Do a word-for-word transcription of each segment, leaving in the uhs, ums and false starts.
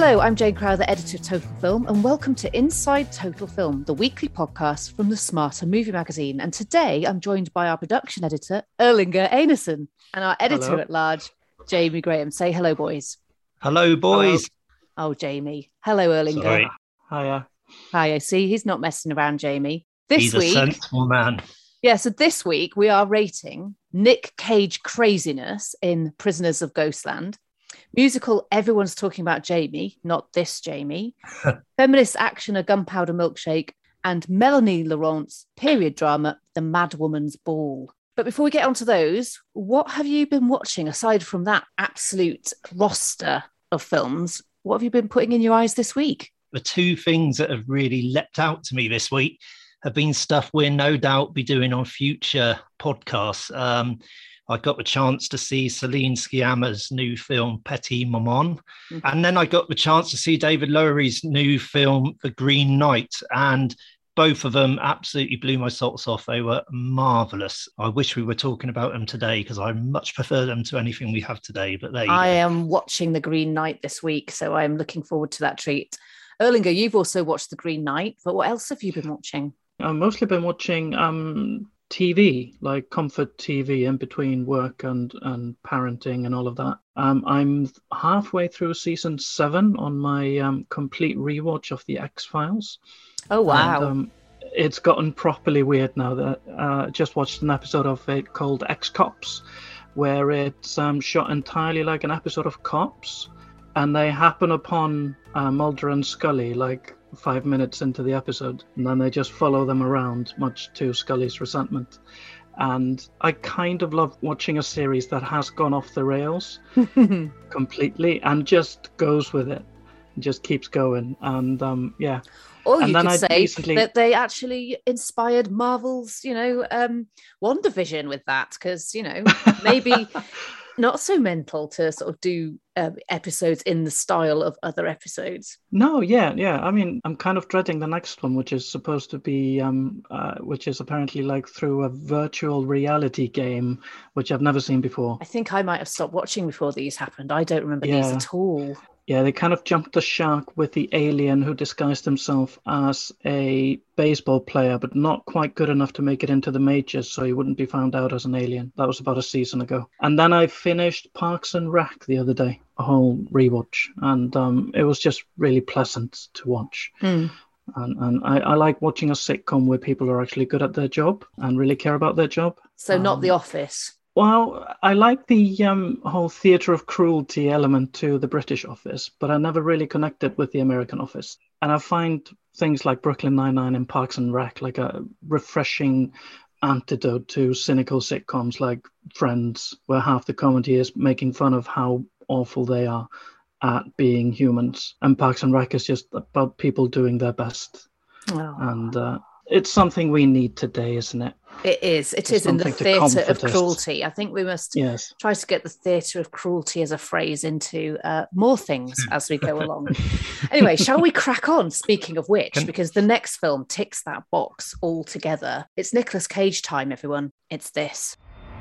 Hello, I'm Jane Crowther, editor of Total Film, and welcome to Inside Total Film, the weekly podcast from the Smarter Movie Magazine. And today I'm joined by our production editor, Erlinger Einarsson, and our editor at large, Jamie Graham. Say hello, boys. Hello, boys. Hello. Oh, Jamie. Hello, Erlinger. Sorry. Hiya. Hiya. See, he's not messing around, Jamie. This He's week, a sensible man. Yeah, so this week we are rating Nick Cage craziness in Prisoners of Ghostland, musical Everyone's Talking About Jamie, not this Jamie, feminist action A Gunpowder Milkshake, and Melanie Laurent's period drama The Mad Woman's Ball. But before we get onto those, what have you been watching aside from that absolute roster of films? What have you been putting in your eyes this week? The two things that have really leapt out to me this week have been stuff we'll no doubt be doing on future podcasts. Um, I got the chance to see Celine Sciamma's new film, Petit Maman. Mm-hmm. And then I got the chance to see David Lowery's new film, The Green Knight. And both of them absolutely blew my socks off. They were marvellous. I wish we were talking about them today because I much prefer them to anything we have today. But there you I go. am watching The Green Knight this week, so I'm looking forward to that treat. Erlinger, you've also watched The Green Knight, but what else have you been watching? I've mostly been watching um, T V, like comfort T V in between work and, and parenting and all of that. Um, I'm halfway through season seven on my um, complete rewatch of The X-Files. Oh, wow. And, um, it's gotten properly weird now. That uh, just watched an episode of it called X-Cops, where it's um, shot entirely like an episode of Cops, and they happen upon uh, Mulder and Scully like five minutes into the episode, and then they just follow them around, much to Scully's resentment. And I kind of love watching a series that has gone off the rails completely and just goes with it, just keeps going. And um, yeah. Or you and then could I say basically... that they actually inspired Marvel's, you know, um, WandaVision with that, because, you know, maybe not so mental to sort of do uh, episodes in the style of other episodes. No, yeah, yeah. I mean, I'm kind of dreading the next one, which is supposed to be, um, uh, which is apparently like through a virtual reality game, which I've never seen before. I think I might have stopped watching before these happened. I don't remember Yeah. these at all. Yeah, they kind of jumped the shark with the alien who disguised himself as a baseball player, but not quite good enough to make it into the majors, so he wouldn't be found out as an alien. That was about a season ago. And then I finished Parks and Rec the other day, a whole rewatch, and um, it was just really pleasant to watch. Mm. And, and I, I like watching a sitcom where people are actually good at their job and really care about their job. So not Um, The Office. Well, I like the um, whole theatre of cruelty element to the British Office, but I never really connected with the American Office. And I find things like Brooklyn Nine-Nine and Parks and Rec like a refreshing antidote to cynical sitcoms like Friends, where half the comedy is making fun of how awful they are at being humans. And Parks and Rec is just about people doing their best. Oh. And uh, it's something we need today, isn't it? It is. It It's is in the something to theatre of comfort us. cruelty. I think we must Yes. try to get the theatre of cruelty as a phrase into uh, more things as we go along. Anyway, shall we crack on? Speaking of which, Can- because the next film ticks that box altogether. It's Nicolas Cage time, everyone. It's this.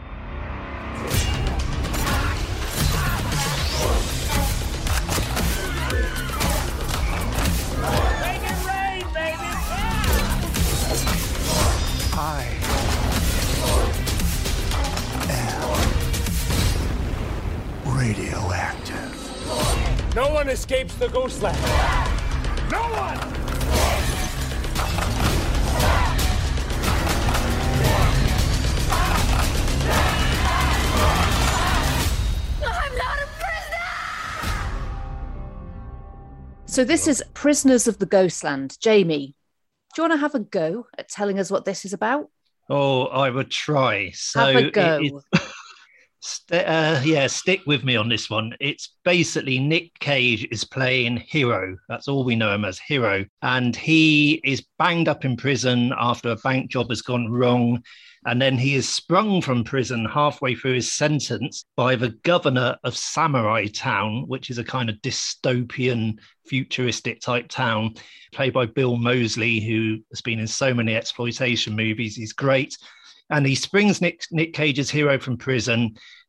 I am radioactive. No one escapes the ghost land. No one! I'm not a prisoner! So this is Prisoners of the Ghostland. Jamie, do you want to have a go at telling us what this is about? Oh, I would try. So Have a go. it- it- st- uh, yeah, stick with me on this one. It's basically Nick Cage is playing Hero. That's all we know him as, Hero. And he is banged up in prison after a bank job has gone wrong. And then he is sprung from prison halfway through his sentence by the governor of Samurai Town, which is a kind of dystopian, futuristic type town, played by Bill Moseley, who has been in so many exploitation movies. He's great. And he springs Nick, Nick Cage's Hero from prison.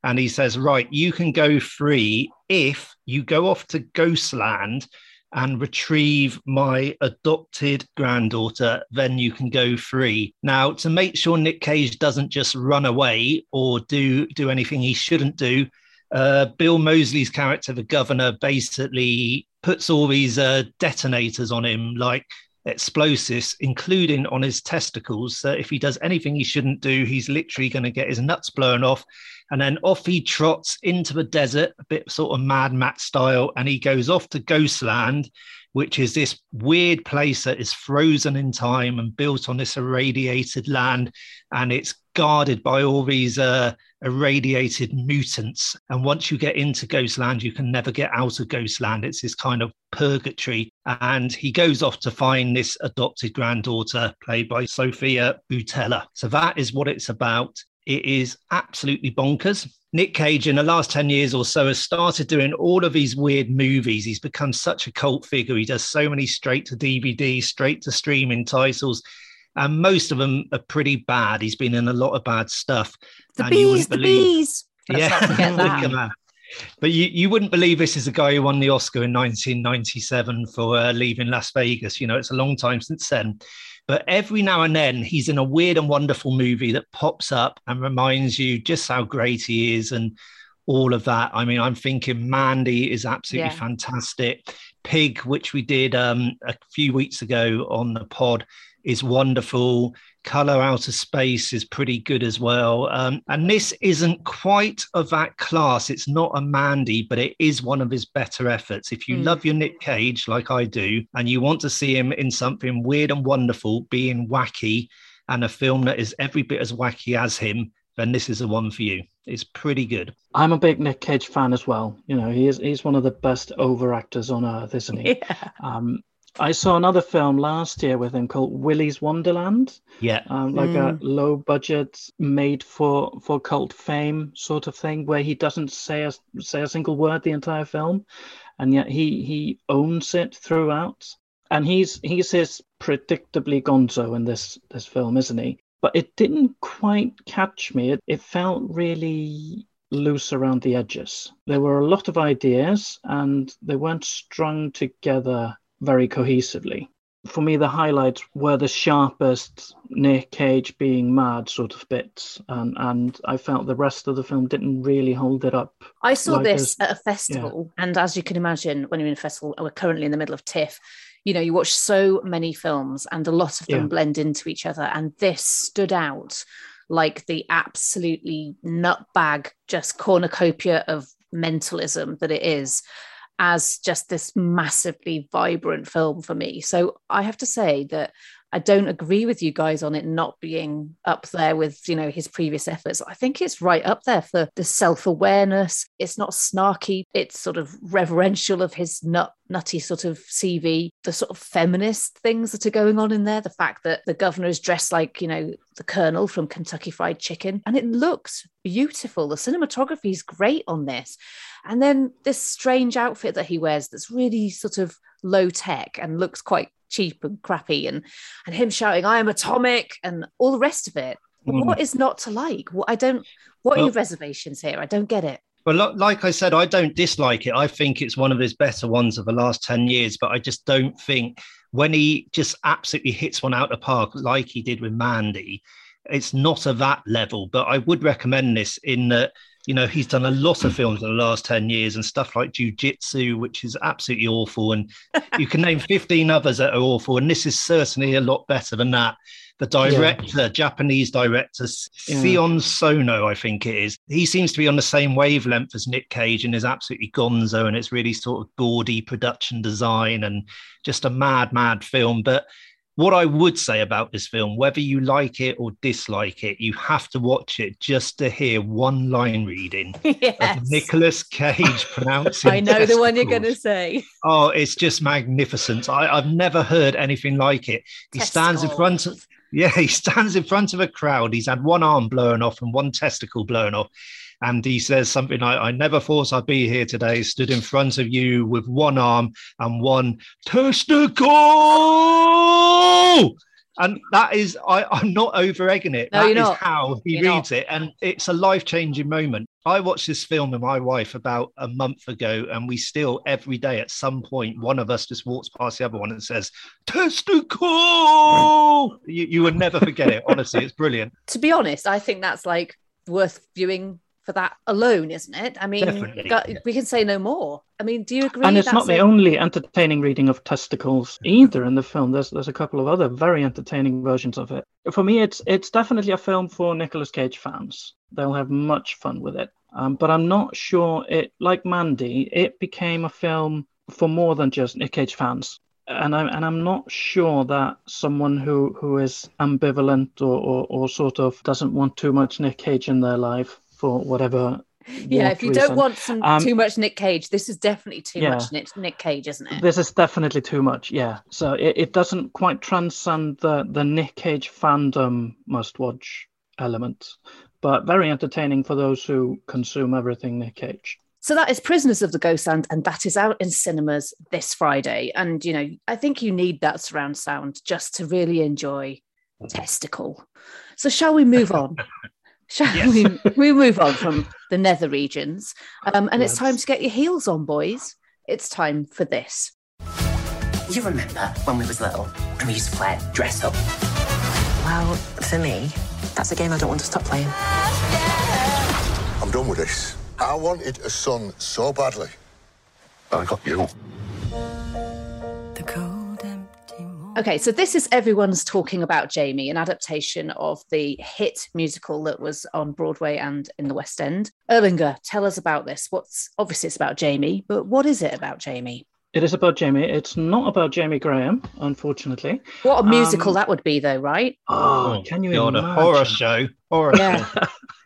And he says, right, you can go free if you go off to Ghostland and retrieve my adopted granddaughter, then you can go free. Now, to make sure Nick Cage doesn't just run away or do, do anything he shouldn't do, uh, Bill Moseley's character, the governor, basically puts all these uh, detonators on him, like explosives, including on his testicles. So if he does anything he shouldn't do, he's literally going to get his nuts blown off. And then off he trots into the desert, a bit sort of Mad Max style, and he goes off to Ghostland, which is this weird place that is frozen in time and built on this irradiated land, and it's guarded by all these uh, irradiated mutants. And once you get into Ghostland, you can never get out of Ghostland. It's this kind of purgatory. And he goes off to find this adopted granddaughter, played by Sophia Boutella. So that is what it's about. It is absolutely bonkers. Nick Cage in the last ten years or so has started doing all of these weird movies. He's become such a cult figure. He does so many straight to D V D, straight to streaming titles, and most of them are pretty bad. He's been in a lot of bad stuff. The and bees, the believe... bees. Let's yeah, not forget that. that. But you, you wouldn't believe this is a guy who won the Oscar in nineteen ninety-seven for uh, Leaving Las Vegas. You know, it's a long time since then. But every now and then he's in a weird and wonderful movie that pops up and reminds you just how great he is and all of that. I mean, I'm thinking Mandy is absolutely yeah. fantastic. Pig, which we did um, a few weeks ago on the pod, is wonderful. Color Out of Space is pretty good as well. Um, and this isn't quite of that class. It's not a Mandy, but it is one of his better efforts. If you mm. love your Nick Cage, like I do, and you want to see him in something weird and wonderful, being wacky, and a film that is every bit as wacky as him, then this is the one for you. It's pretty good. I'm a big Nick Cage fan as well. You know, he is he's one of the best over actors on earth, isn't he? Yeah. Um, I saw another film last year with him called Willy's Wonderland. Yeah. Um, like mm. a low budget, made for, for cult fame sort of thing, where he doesn't say a, say a single word the entire film. And yet he, he owns it throughout. And he's he's his predictably gonzo in this, this film, isn't he? But it didn't quite catch me. It, it felt really loose around the edges. There were a lot of ideas and they weren't strung together very cohesively. For me, the highlights were the sharpest Nick Cage being mad sort of bits, and and I felt the rest of the film didn't really hold it up. I saw like this at a festival, yeah. and as you can imagine, when you're in a festival, we're currently in the middle of TIFF, you know, you watch so many films and a lot of them yeah. blend into each other, and this stood out like the absolutely nutbag, just cornucopia of mentalism that it is, as just this massively vibrant film for me. So I have to say that I don't agree with you guys on it not being up there with, you know, his previous efforts. I think it's right up there for the self-awareness. It's not snarky. It's sort of reverential of his nut, nutty sort of C V, the sort of feminist things that are going on in there. The fact that the governor is dressed like, you know, the Colonel from Kentucky Fried Chicken. And it looks beautiful. The cinematography is great on this. And then this strange outfit that he wears that's really sort of low tech and looks quite cheap and crappy, and and him shouting "I am atomic" and all the rest of it. Mm. What is not to like? What I don't. What well, are your reservations here? I don't get it. Well, like I said, I don't dislike it. I think it's one of his better ones of the last ten years. But I just don't think when he just absolutely hits one out of the park like he did with Mandy, it's not of that level. But I would recommend this in that. You know, he's done a lot of films in the last ten years and stuff like Jiu-Jitsu, which is absolutely awful. And you can name fifteen others that are awful. And this is certainly a lot better than that. The director, yeah. Japanese director, yeah. Sion Sono, I think it is. He seems to be on the same wavelength as Nick Cage and is absolutely gonzo. And it's really sort of gaudy production design and just a mad, mad film. But what I would say about this film, whether you like it or dislike it, you have to watch it just to hear one line reading yes. of Nicolas Cage pronouncing I know testicles. The one you're going to say. Oh, it's just magnificent. I, I've never heard anything like it. He testicles. stands in front of, yeah, he stands in front of a crowd. He's had one arm blown off and one testicle blown off. And he says something like, I never thought I'd be here today, stood in front of you with one arm and one testicle. And that is, I, I'm not over egging it. No, That you're is not. how he You're reads it. And it's a life changing moment. I watched this film with my wife about a month ago, and we still, every day at some point, one of us just walks past the other one and says, "Testicle!" You, you would never forget it. Honestly, it's brilliant. To be honest, I think that's like worth viewing for that alone, isn't it? I mean, Definitely. go- we can say no more. I mean, do you agree? And it's that's not the a- only entertaining reading of testicles either in the film. There's there's a couple of other very entertaining versions of it. For me, it's it's definitely a film for Nicolas Cage fans. They'll have much fun with it. Um, but I'm not sure it, like Mandy, it became a film for more than just Nick Cage fans. And I'm and I'm not sure that someone who, who is ambivalent or, or, or sort of doesn't want too much Nick Cage in their life for whatever. Yeah, what if you reason. don't want some Um, too much Nick Cage, this is definitely too yeah. much Nick, Nick Cage, isn't it? This is definitely too much, yeah. So it, it doesn't quite transcend the, the Nick Cage fandom must-watch element, but very entertaining for those who consume everything Nick Cage. So that is Prisoners of the Ghostland, and that is out in cinemas this Friday. And, you know, I think you need that surround sound just to really enjoy Testicle. So shall we move on? Shall Yes. we, we move on from the nether regions? Um, and it's Yes. time to get your heels on, boys. It's time for this. You remember when we was little and we used to play dress up? Well, for me, that's a game I don't want to stop playing. I'm done with this. I wanted a son so badly. I got you. The cold, empty morning. Okay, so this is Everyone's Talking About Jamie, an adaptation of the hit musical that was on Broadway and in the West End. Erlinger, tell us about this. What's obviously it's about Jamie, but what is it about Jamie? It is about Jamie. It's not about Jamie Graham, unfortunately. What a musical Um, that would be, though, right? Oh, can you God, imagine? a horror show. Horror Yeah. show.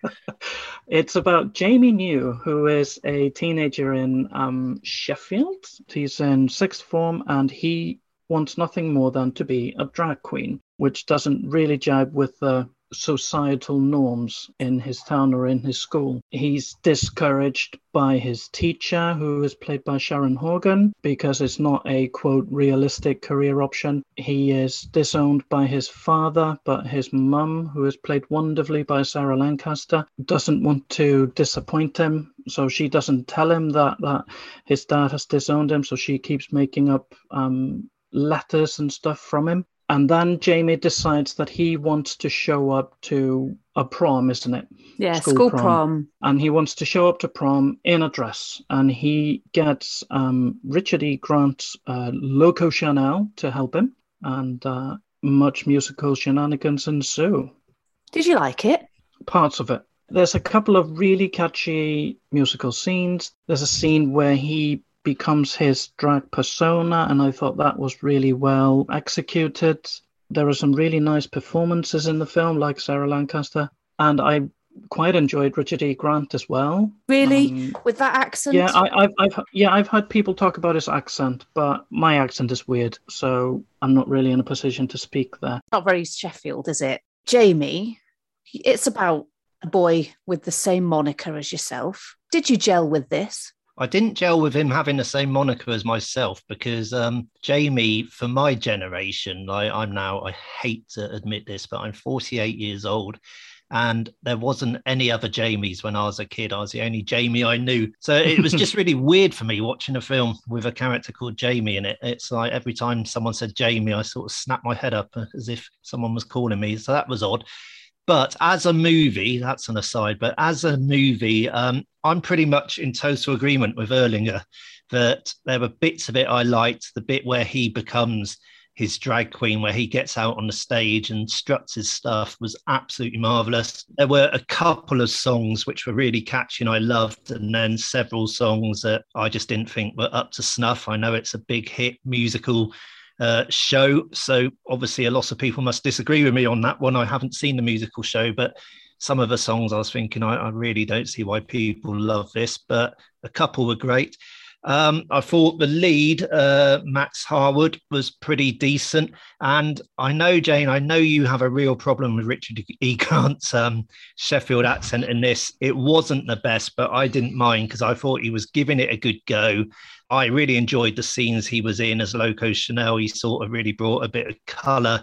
It's about Jamie New, who is a teenager in um, Sheffield. He's in sixth form and he wants nothing more than to be a drag queen, which doesn't really jibe with the societal norms in his town or in his school. He's discouraged by his teacher, who is played by Sharon Horgan, because it's not a, quote, realistic career option. He is disowned by his father, but his mum, who is played wonderfully by Sarah Lancaster, doesn't want to disappoint him. So she doesn't tell him that, that his dad has disowned him, so she keeps making up um, letters and stuff from him. And then Jamie decides that he wants to show up to a prom, isn't it? Yeah, school, prom. And he wants to show up to prom in a dress. And he gets um, Richard E. Grant's uh, Loco Chanel to help him. And uh, much musical shenanigans ensue. Did you like it? Parts of it. There's a couple of really catchy musical scenes. There's a scene where he becomes his drag persona, and I thought that was really well executed. There are some really nice performances in the film, like Sarah Lancaster, and I quite enjoyed Richard E. Grant as well. Really? Um, With that accent? yeah, I, I've, I've, yeah, I've heard people talk about his accent, but my accent is weird, so I'm not really in a position to speak there. Not very Sheffield, is it? Jamie, it's about a boy with the same moniker as yourself. Did you gel with this? I didn't gel with him having the same moniker as myself because um, Jamie, for my generation, I, I'm now, I hate to admit this, but I'm forty-eight years old. And there wasn't any other Jamies when I was a kid. I was the only Jamie I knew. So it was just really weird for me watching a film with a character called Jamie in it. It's like every time someone said Jamie, I sort of snapped my head up as if someone was calling me. So that was odd. But as a movie, that's an aside, but as a movie, um, I'm pretty much in total agreement with Erlinger that there were bits of it I liked. The bit where he becomes his drag queen, where he gets out on the stage and struts his stuff, was absolutely marvelous. There were a couple of songs which were really catchy and I loved, and then several songs that I just didn't think were up to snuff. I know it's a big hit musical uh, show, so obviously a lot of people must disagree with me on that one. I haven't seen the musical show, but some of the songs I was thinking, I, I really don't see why people love this, but a couple were great. Um, I thought the lead, uh, Max Harwood, was pretty decent. And I know, Jane, I know you have a real problem with Richard E. Grant's um, Sheffield accent in this. It wasn't the best, but I didn't mind because I thought he was giving it a good go. I really enjoyed the scenes he was in as Loco Chanel. He sort of really brought a bit of colour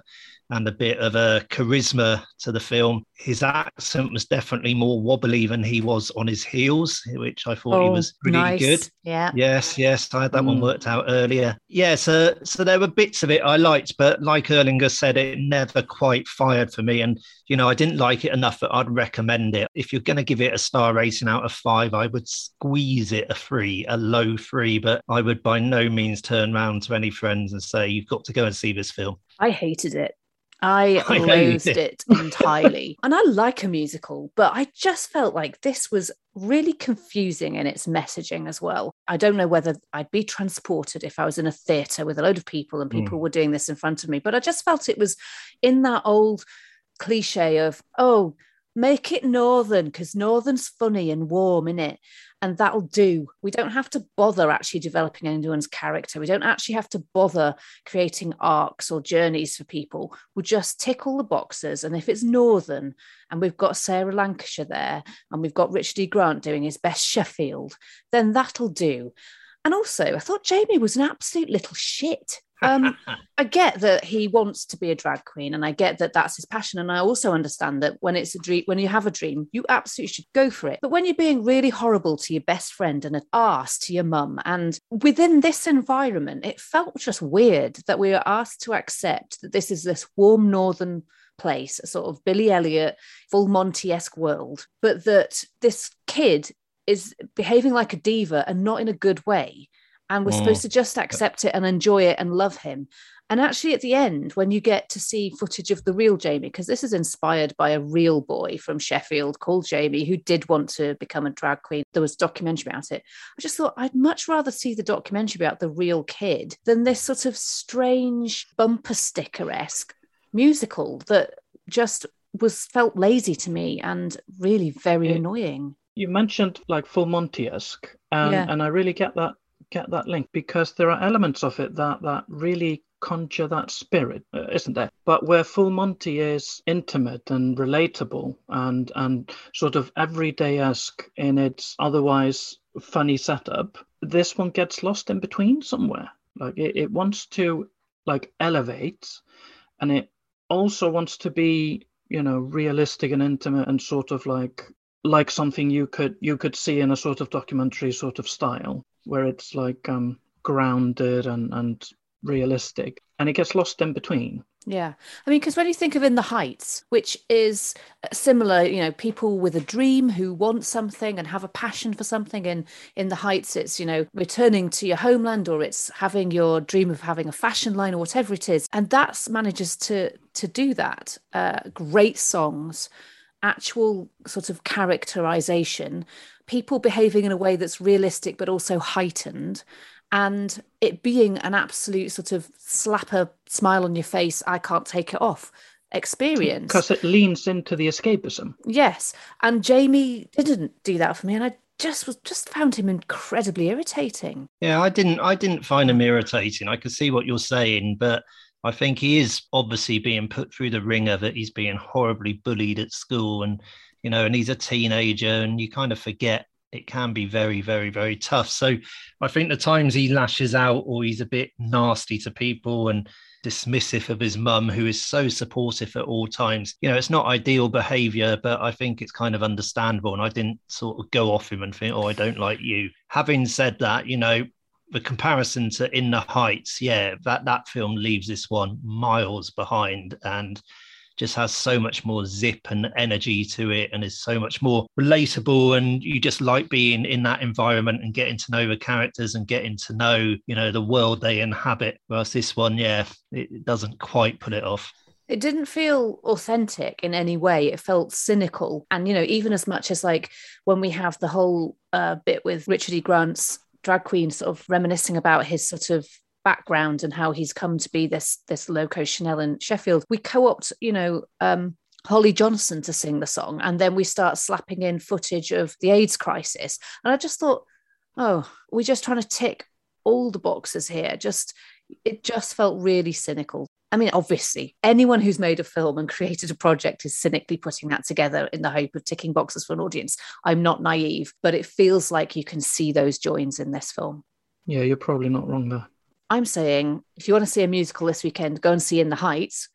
and a bit of a charisma to the film. His accent was definitely more wobbly than he was on his heels, which I thought oh, he was pretty nice. good. Yeah. Yes, yes, I had that Mm. one worked out earlier. Yeah, so so there were bits of it I liked, but like Erlinger said, it never quite fired for me. And, you know, I didn't like it enough that I'd recommend it. If you're going to give it a star rating out of five, I would squeeze it a three, a low three, but I would by no means turn around to any friends and say, you've got to go and see this film. I hated it. I, I loathed hated it entirely. And I like a musical, but I just felt like this was really confusing in its messaging as well. I don't know whether I'd be transported if I was in a theatre with a load of people and people mm. were doing this in front of me, but I just felt it was in that old cliche of, oh, make it Northern because Northern's funny and warm, innit? And that'll do. We don't have to bother actually developing anyone's character. We don't actually have to bother creating arcs or journeys for people. We'll just tick all the boxes. And if it's Northern and we've got Sarah Lancashire there and we've got Richard E. Grant doing his best Sheffield, then that'll do. And also, I thought Jamie was an absolute little shit. Um, I get that he wants to be a drag queen and I get that that's his passion. And I also understand that when it's a dream, when you have a dream, you absolutely should go for it. But when you're being really horrible to your best friend and an arse to your mum, and within this environment, it felt just weird that we were asked to accept that this is this warm Northern place, a sort of Billy Elliot, full Monty-esque world, but that this kid is behaving like a diva and not in a good way. And we're mm. supposed to just accept it and enjoy it and love him. And actually at the end, when you get to see footage of the real Jamie, because this is inspired by a real boy from Sheffield called Jamie, who did want to become a drag queen. There was a documentary about it. I just thought I'd much rather see the documentary about the real kid than this sort of strange bumper sticker-esque musical that just was felt lazy to me and really very it, annoying. You mentioned like full Monty-esque, and, yeah. and I really get that get that link because there are elements of it that that really conjure that spirit, uh, isn't there? But where Full Monty is intimate and relatable and and sort of everyday-esque in its otherwise funny setup, this one gets lost in between somewhere. Like it, it wants to like elevate, and it also wants to be, you know, realistic and intimate and sort of like like something you could you could see in a sort of documentary sort of style, where it's like um, grounded and, and realistic, and it gets lost in between. Yeah. I mean, because when you think of In the Heights, which is similar, you know, people with a dream who want something and have a passion for something. And in The Heights, it's, you know, returning to your homeland, or it's having your dream of having a fashion line or whatever it is. And that manages to, to do that. Uh, great songs, actual sort of characterization, people behaving in a way that's realistic but also heightened, and it being an absolute sort of slapper smile on your face, I can't take it off experience. Because it leans into the escapism. Yes. And Jamie didn't do that for me, and I just was just found him incredibly irritating. Yeah, I didn't I didn't find him irritating. I could see what you're saying, but I think he is obviously being put through the ringer that he's being horribly bullied at school, and, you know, and he's a teenager, and you kind of forget it can be very, very, very tough. So I think the times he lashes out or he's a bit nasty to people and dismissive of his mum, who is so supportive at all times, you know, it's not ideal behaviour, but I think it's kind of understandable. And I didn't sort of go off him and think, oh, I don't like you. Having said that, you know, the comparison to In the Heights, yeah, that, that film leaves this one miles behind and just has so much more zip and energy to it, and is so much more relatable, and you just like being in that environment and getting to know the characters and getting to know, you know, the world they inhabit. Whereas this one, yeah, it doesn't quite pull it off. It didn't feel authentic in any way. It felt cynical. And, you know, even as much as like when we have the whole uh, bit with Richard E. Grant's drag queen sort of reminiscing about his sort of background and how he's come to be this this Loco Chanel in Sheffield, we co-opt, you know, um, Holly Johnson to sing the song, and then we start slapping in footage of the AIDS crisis. And I just thought, oh, we're just trying to tick all the boxes here. Just it just felt really cynical. I mean, obviously, anyone who's made a film and created a project is cynically putting that together in the hope of ticking boxes for an audience. I'm not naive, but it feels like you can see those joins in this film. Yeah, you're probably not wrong there. I'm saying, if you want to see a musical this weekend, go and see In the Heights,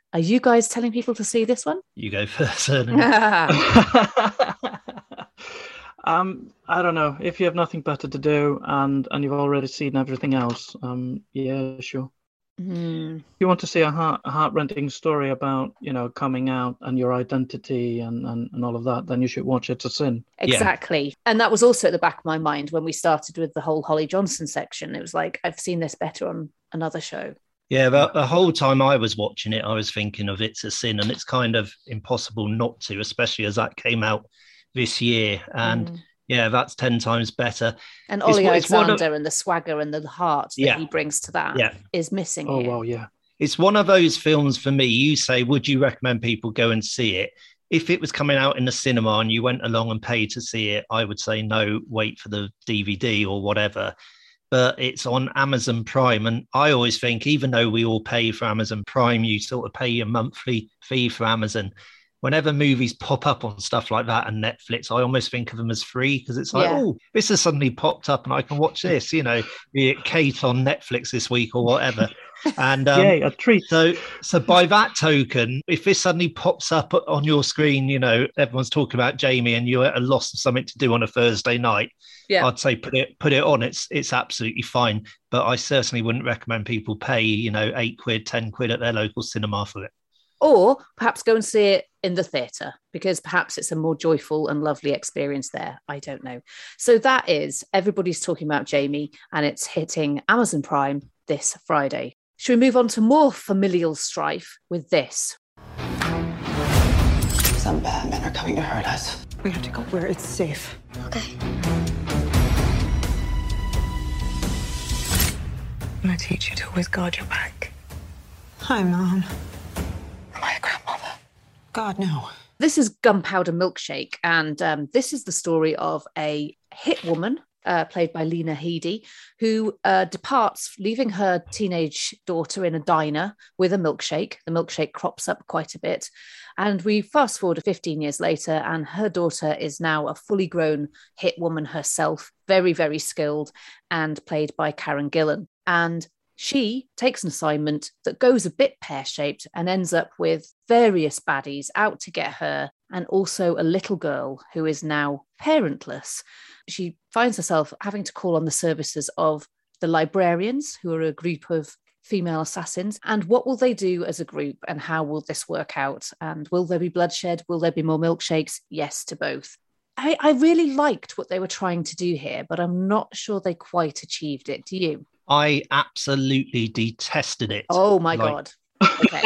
Are you guys telling people to see this one? You go first. um, I don't know. If you have nothing better to do and and you've already seen everything else, um, yeah, sure. Mm. If you want to see a heart heart-rending story about, you know, coming out and your identity and, and, and all of that, then you should watch It's a Sin. Exactly. Yeah. And that was also at the back of my mind when we started with the whole Holly Johnson section. It was like, I've seen this better on another show. Yeah, the, the whole time I was watching it, I was thinking of It's a Sin, and it's kind of impossible not to, especially as that came out this year. And mm. yeah, that's ten times better. And Ollie it's, Alexander it's of, and the swagger and the heart that yeah. he brings to that yeah. is missing Oh, here. well, yeah. It's one of those films for me. You say, would you recommend people go and see it? If it was coming out in the cinema and you went along and paid to see it, I would say no, wait for the D V D or whatever. But it's on Amazon Prime. And I always think, even though we all pay for Amazon Prime, you sort of pay your monthly fee for Amazon. Whenever movies pop up on stuff like that and Netflix, I almost think of them as free because it's like, yeah. oh, this has suddenly popped up and I can watch this, you know, be it Kate on Netflix this week or whatever. And um, yeah, a treat. So, so by that token, if this suddenly pops up on your screen, you know, everyone's talking about Jamie and you're at a loss of something to do on a Thursday night, yeah. I'd say put it put it on. It's it's absolutely fine. But I certainly wouldn't recommend people pay, you know, eight quid, ten quid at their local cinema for it. Or perhaps go and see it in the theatre because perhaps it's a more joyful and lovely experience there. I don't know. So that is Everybody's Talking About Jamie, and it's hitting Amazon Prime this Friday. Should we move on to more familial strife with this? Some bad men are coming to hurt us. We have to go where it's safe. Okay. I'm going to teach you to always guard your back. Hi, Mom. Am I a grandmother? God, no. This is Gunpowder Milkshake, and um, this is the story of a hit woman, uh, played by Lena Headey, who uh, departs, leaving her teenage daughter in a diner with a milkshake. The milkshake crops up quite a bit, and we fast forward fifteen years later, and her daughter is now a fully grown hit woman herself, very, very skilled, and played by Karen Gillan. And she takes an assignment that goes a bit pear-shaped and ends up with various baddies out to get her, and also a little girl who is now parentless. She finds herself having to call on the services of the librarians, who are a group of female assassins. And what will they do as a group, and how will this work out? And will there be bloodshed? Will there be more milkshakes? Yes to both. I, I really liked what they were trying to do here, but I'm not sure they quite achieved it. Do you? I absolutely detested it. Oh my like, God. Okay.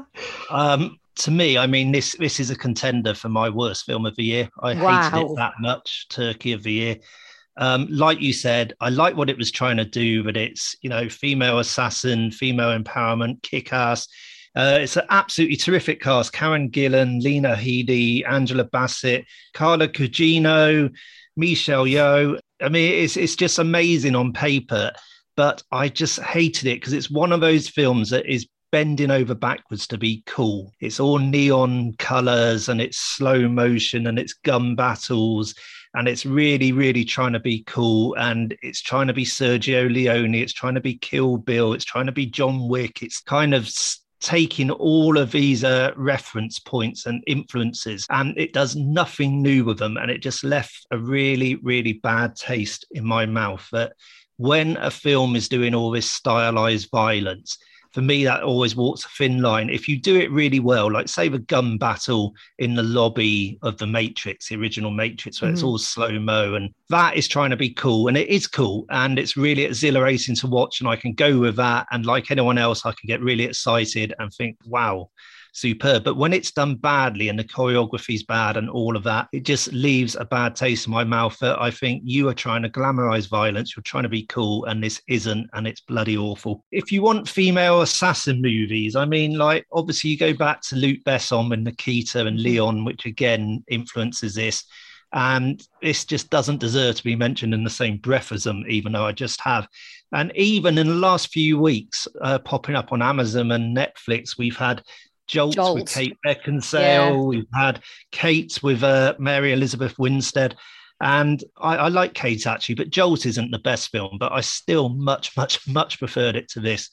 um, to me, I mean, this this is a contender for my worst film of the year. I wow. hated it that much, Turkey of the Year. Um, like you said, I like what it was trying to do, but it's, you know, female assassin, female empowerment, kick-ass. Uh, it's an absolutely terrific cast. Karen Gillan, Lena Headey, Angela Bassett, Carla Gugino, Michelle Yeoh. I mean, it's it's just amazing on paper. But I just hated it because it's one of those films that is bending over backwards to be cool. It's all neon colours and it's slow motion and it's gun battles and it's really, really trying to be cool, and it's trying to be Sergio Leone. It's trying to be Kill Bill. It's trying to be John Wick. It's kind of taking all of these uh, reference points and influences, and it does nothing new with them. And it just left a really, really bad taste in my mouth that when a film is doing all this stylized violence, for me, that always walks a thin line. If you do it really well, like say the gun battle in the lobby of the Matrix, the original Matrix, where mm. it's all slow-mo, and that is trying to be cool, and it is cool, and it's really exhilarating to watch, and I can go with that, and like anyone else, I can get really excited and think, wow, superb. But when it's done badly and the choreography is bad and all of that, it just leaves a bad taste in my mouth that I think you are trying to glamorize violence, you're trying to be cool, and this isn't, and it's bloody awful. If you want female assassin movies, I mean, like, obviously you go back to Luc Besson and Nikita and Leon, which again influences this, and this just doesn't deserve to be mentioned in the same breath as them, even though I just have. And even in the last few weeks, uh, popping up on Amazon and Netflix, we've had Jolt, Jolt. with Kate Beckinsale. Yeah. We've had Kate with uh, Mary Elizabeth Winstead. And I, I like Kate, actually, but Jolt isn't the best film, but I still much, much, much preferred it to this.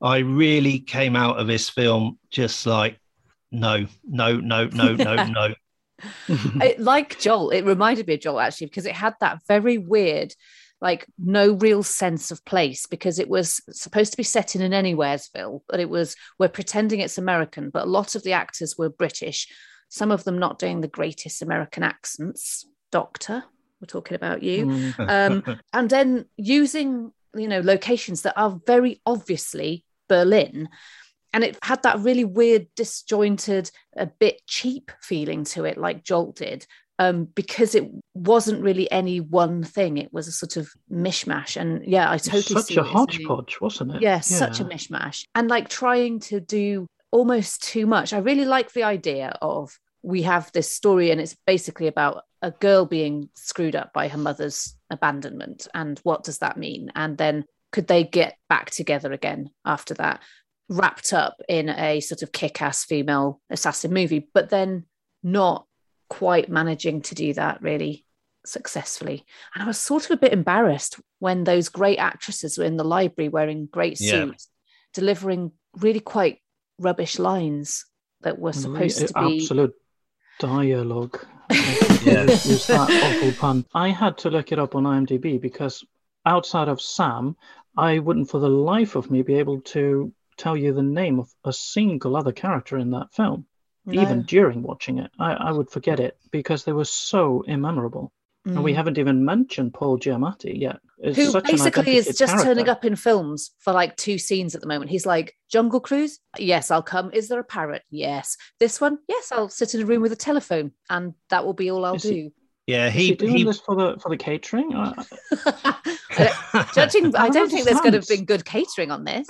I really came out of this film just like, no, no, no, no, no, no. It, like Joel, it reminded me of Joel actually, because it had that very weird, like no real sense of place, because it was supposed to be set in an Anywheresville, but it was, we're pretending it's American, but a lot of the actors were British, some of them not doing the greatest American accents. Doctor, we're talking about you. Mm. Um, and then using, you know, locations that are very obviously Berlin. And it had that really weird, disjointed, a bit cheap feeling to it, like Jolt did, um, because it wasn't really any one thing. It was a sort of mishmash. And yeah, I totally such see a hodgepodge, wasn't it? Yeah, yeah, such a mishmash. And like trying to do almost too much. I really like the idea of, we have this story and it's basically about a girl being screwed up by her mother's abandonment. And what does that mean? And then could they get back together again after that? Wrapped up in a sort of kick-ass female assassin movie, but then not quite managing to do that really successfully. And I was sort of a bit embarrassed when those great actresses were in the library wearing great suits, yeah. delivering really quite rubbish lines that were supposed really, to be absolute dialogue. Yeah, use that awful pun. I had to look it up on IMDb because outside of Sam, I wouldn't for the life of me be able to tell you the name of a single other character in that film. No. Even during watching it, I, I would forget it because they were so immemorable. Mm. And we haven't even mentioned Paul Giamatti yet. It's Who such basically is just character. turning up in films for like two scenes at the moment. He's like, Jungle Cruise? Yes, I'll come. Is there a parrot? Yes. This one? Yes, I'll sit in a room with a telephone and that will be all I'll is do. He, yeah, he, is he doing he... this for the for the catering? I... Judging, I don't think there's understand. going to have been good catering on this.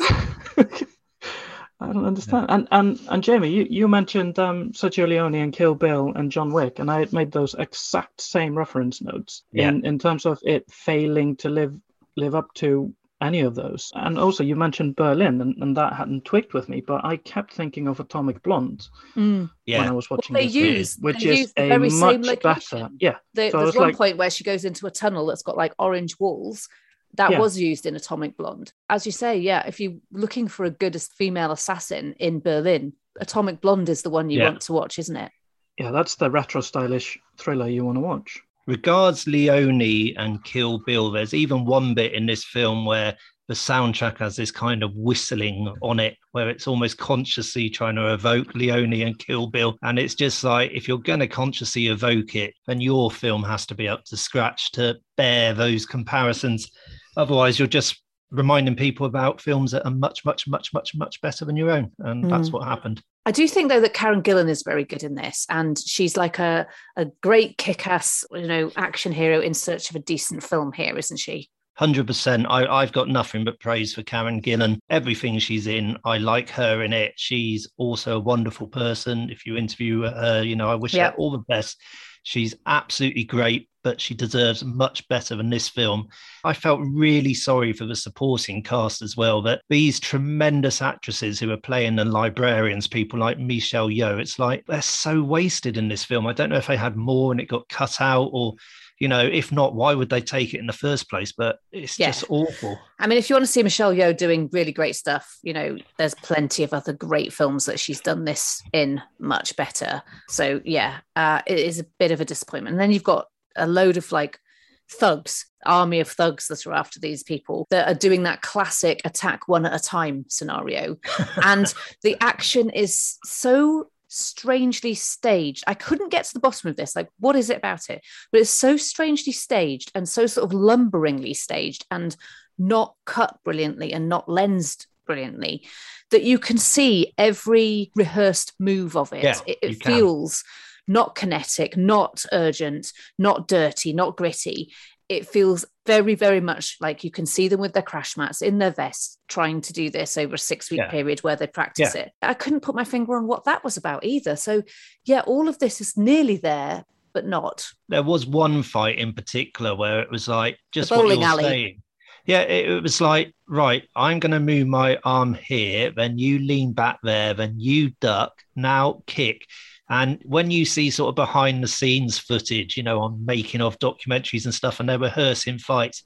I don't understand. And and and Jamie, you, you mentioned um, Sergio Leone and Kill Bill and John Wick, and I had made those exact same reference notes yeah. in, in terms of it failing to live live up to any of those. And also you mentioned Berlin, and, and that hadn't twigged with me, but I kept thinking of Atomic Blonde mm. yeah. when I was watching well, they this use, movie, which they is use the a very same much location. better. Yeah. They, so there's one like, point where she goes into a tunnel that's got like orange walls. That yeah. was used in Atomic Blonde. As you say, yeah, if you're looking for a good female assassin in Berlin, Atomic Blonde is the one you yeah. want to watch, isn't it? Yeah, that's the retro stylish thriller you want to watch. Regards Leone and Kill Bill, there's even one bit in this film where the soundtrack has this kind of whistling on it, where it's almost consciously trying to evoke Leone and Kill Bill. And it's just like, if you're going to consciously evoke it, then your film has to be up to scratch to bear those comparisons. Otherwise, you're just reminding people about films that are much, much, much, much, much better than your own. And mm. that's what happened. I do think, though, that Karen Gillan is very good in this. And she's like a, a great kick-ass, you know, action hero in search of a decent film here, isn't she? one hundred percent. I, I've got nothing but praise for Karen Gillan. Everything she's in, I like her in it. She's also a wonderful person. If you interview her, you know, I wish yep. her all the best. She's absolutely great, but she deserves much better than this film. I felt really sorry for the supporting cast as well, that these tremendous actresses who are playing the librarians, people like Michelle Yeoh, it's like they're so wasted in this film. I don't know if they had more and it got cut out, or, you know, if not, why would they take it in the first place? But it's yeah. just awful. I mean, if you want to see Michelle Yeoh doing really great stuff, you know, there's plenty of other great films that she's done this in much better. So, yeah, uh, it is a bit of a disappointment. And then you've got a load of like thugs, army of thugs that are after these people that are doing that classic attack one at a time scenario. And the action is so strangely staged. I couldn't get to the bottom of this. Like, what is it about it? But it's so strangely staged and so sort of lumberingly staged and not cut brilliantly and not lensed brilliantly that you can see every rehearsed move of it. Yeah, it it feels not kinetic, not urgent, not dirty, not gritty. It feels very, very much like you can see them with their crash mats in their vests trying to do this over a six-week yeah. period where they practice yeah. it. I couldn't put my finger on what that was about either. So, yeah, all of this is nearly there, but not. There was one fight in particular where it was like, just the bowling what you're alley. saying. Yeah, it, it was like, right, I'm going to move my arm here, then you lean back there, then you duck, now kick. And when you see sort of behind the scenes footage, you know, on making of documentaries and stuff, and they're rehearsing fights,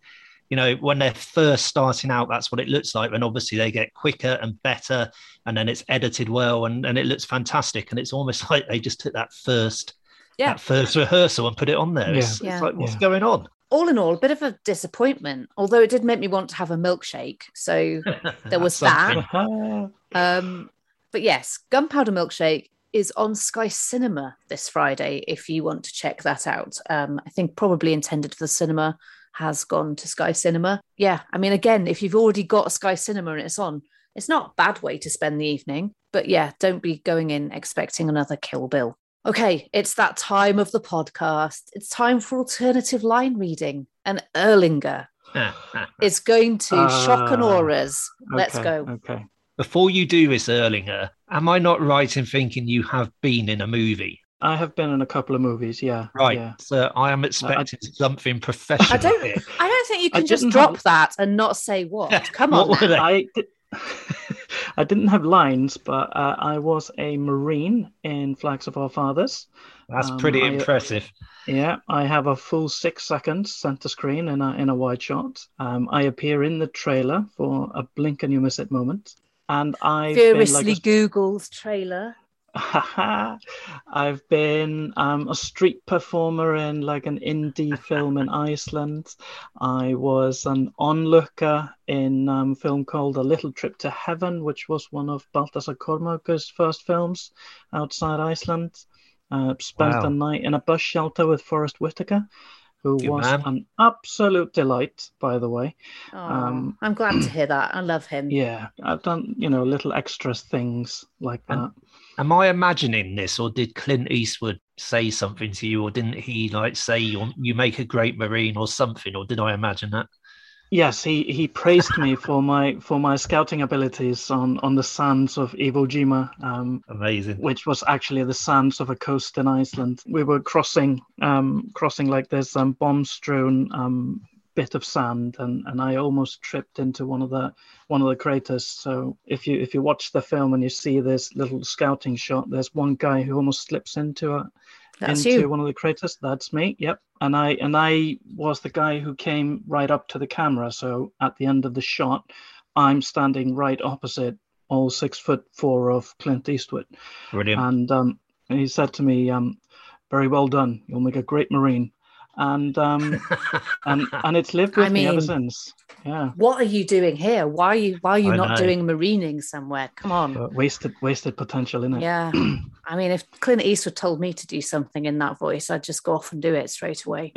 you know, when they're first starting out, that's what it looks like. And obviously they get quicker and better, and then it's edited well, and, and it looks fantastic. And it's almost like they just took that first, Yeah. that first rehearsal and put it on there. Yeah. It's, Yeah. it's like, what's Yeah. going on? All in all, a bit of a disappointment, although it did make me want to have a milkshake. So there was That's that. something. Um, but yes, Gunpowder Milkshake is on Sky Cinema this Friday if you want to check that out. Um, I think probably intended for the cinema, has gone to Sky Cinema. Yeah, I mean, again, if you've already got a Sky Cinema and it's on, it's not a bad way to spend the evening. But yeah, don't be going in expecting another Kill Bill. Okay, it's that time of the podcast. It's time for alternative line reading. And Erlinger is going to Ah, shock and auras. Let's Okay, go. Okay. Before you do this, Erlinger, am I not right in thinking you have been in a movie? I have been in a couple of movies, yeah. Right. Yeah. So I am expecting something professional I don't. here. I don't think you I can just didn't drop have- that and not say what. Come What on, were now. they? I did, I didn't have lines, but uh, I was a Marine in Flags of Our Fathers. That's Um, pretty I- impressive. Yeah, I have a full six seconds center screen in a in a wide shot. Um, I appear in the trailer for a blink and you miss it moment, and I've Furiously been Google's trailer. like a, I've been um, a street performer in like an indie film in Iceland. I was an onlooker in um, a film called A Little Trip to Heaven, which was one of Baltasar Kormákur's first films outside Iceland. Uh, spent Wow. a night in a bus shelter with Forrest Whitaker, who Good was man. an absolute delight, by the way. Oh, Um, I'm glad to hear that. I love him. Yeah, I've done, you know, little extras things like that. And- Am I imagining this, or did Clint Eastwood say something to you, or didn't he like say you you make a great Marine or something, or did I imagine that? Yes, he, he praised me for my for my scouting abilities on, on the sands of Iwo Jima, um, Amazing. which was actually the sands of a coast in Iceland. We were crossing um, crossing like this um, bomb-strewn um, bit of sand, and, and I almost tripped into one of the one of the craters. So if you if you watch the film and you see this little scouting shot, there's one guy who almost slips into a That's into you. one of the craters. That's me. Yep. And I and I was the guy who came right up to the camera. So at the end of the shot, I'm standing right opposite all six foot four of Clint Eastwood. Brilliant. And um, and he said to me, um, "Very well done. You'll make a great Marine." And um, and and it's lived with I me ever mean- since. Yeah. What are you doing here? Why are you why are you I not know. doing marining somewhere? Come on. But wasted wasted potential in it. Yeah. I mean, if Clint Eastwood told me to do something in that voice, I'd just go off and do it straight away.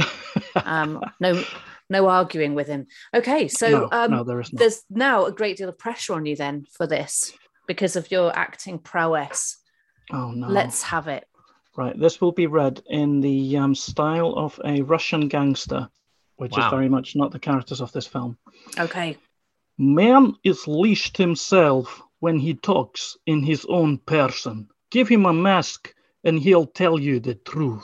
Um, no, no arguing with him. Okay, so no, um, no, there is not. there's now a great deal of pressure on you then for this because of your acting prowess. Oh no. Let's have it. Right, this will be read in the um, style of a Russian gangster, which Wow. is very much not the characters of this film. Okay. Man is leashed himself when he talks in his own person. Give him a mask and he'll tell you the truth.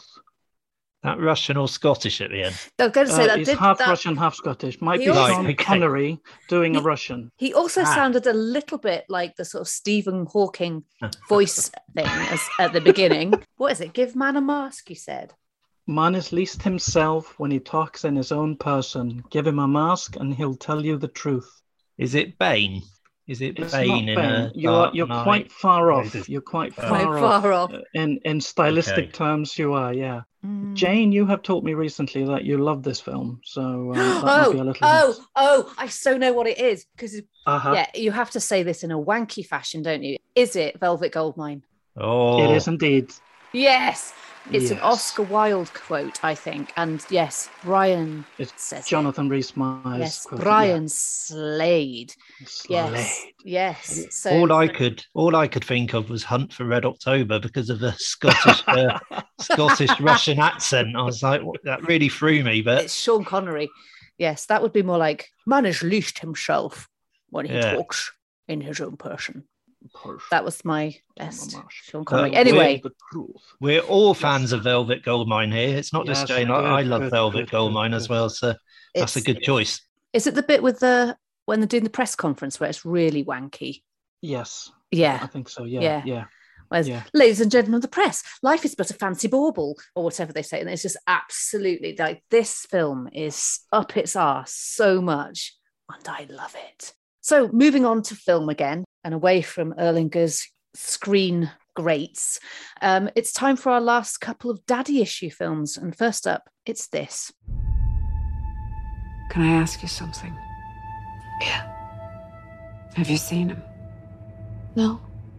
That Russian or Scottish at the end? I was going to say Uh, that he's did half that, Russian, half Scottish. Might He be also- Sean Right, okay. Connery doing a He- Russian. He also Ah. sounded a little bit like the sort of Stephen Hawking voice thing as, at the beginning. What is it? Give man a mask, you said. Man is leased himself when he talks in his own person. Give him a mask and he'll tell you the truth. Is it Bane? Is it It's Bane not in Bane. a You're Dark you're Knight? quite far Or off. is it- You're quite Oh. far Quite off. far off. Uh, In in stylistic Okay. terms, you are. Yeah. Mm. Jane, you have told me recently that you love this film, so um, that might be a Oh, little. oh, oh, I so know what it is. Because, uh-huh. yeah, you have to say this in a wanky fashion, don't you? Is it Velvet Goldmine? Oh, It is indeed. Yes. It's an Yes. Oscar Wilde quote, I think. And yes, Brian It's says it. Jonathan Rhys-Meyers. Yes, quote, Brian Slade. yeah. Yes, Slade. yes. So all I could all I could think of was Hunt for Red October because of the Scottish uh, Scottish Russian accent. I was like, what, that really threw me. But it's Sean Connery. Yes, that would be more like man has leashed himself when he Yeah. talks in his own person. Perfect. That was my best Much. Sean Uh, Connery. we're- Anyway, The truth. we're all fans of Velvet Goldmine here. It's not just Yes, Jane. good, I, I love good, Velvet good, Goldmine good, as good. well. So that's a it's- good choice. Is it the bit with the when they're doing the press conference where it's really wanky? Yes, I Yeah. think so. Yeah, Yeah. yeah. Whereas, Yeah. ladies and gentlemen of the press, life is but a fancy bauble, or whatever they say. And it's just absolutely like this film is up its arse so much, and I love it. So moving on to film again and away from Erlinger's screen greats, um, it's time for our last couple of daddy issue films. And first up, it's this. Can I ask you something? Yeah. Have you seen him? No.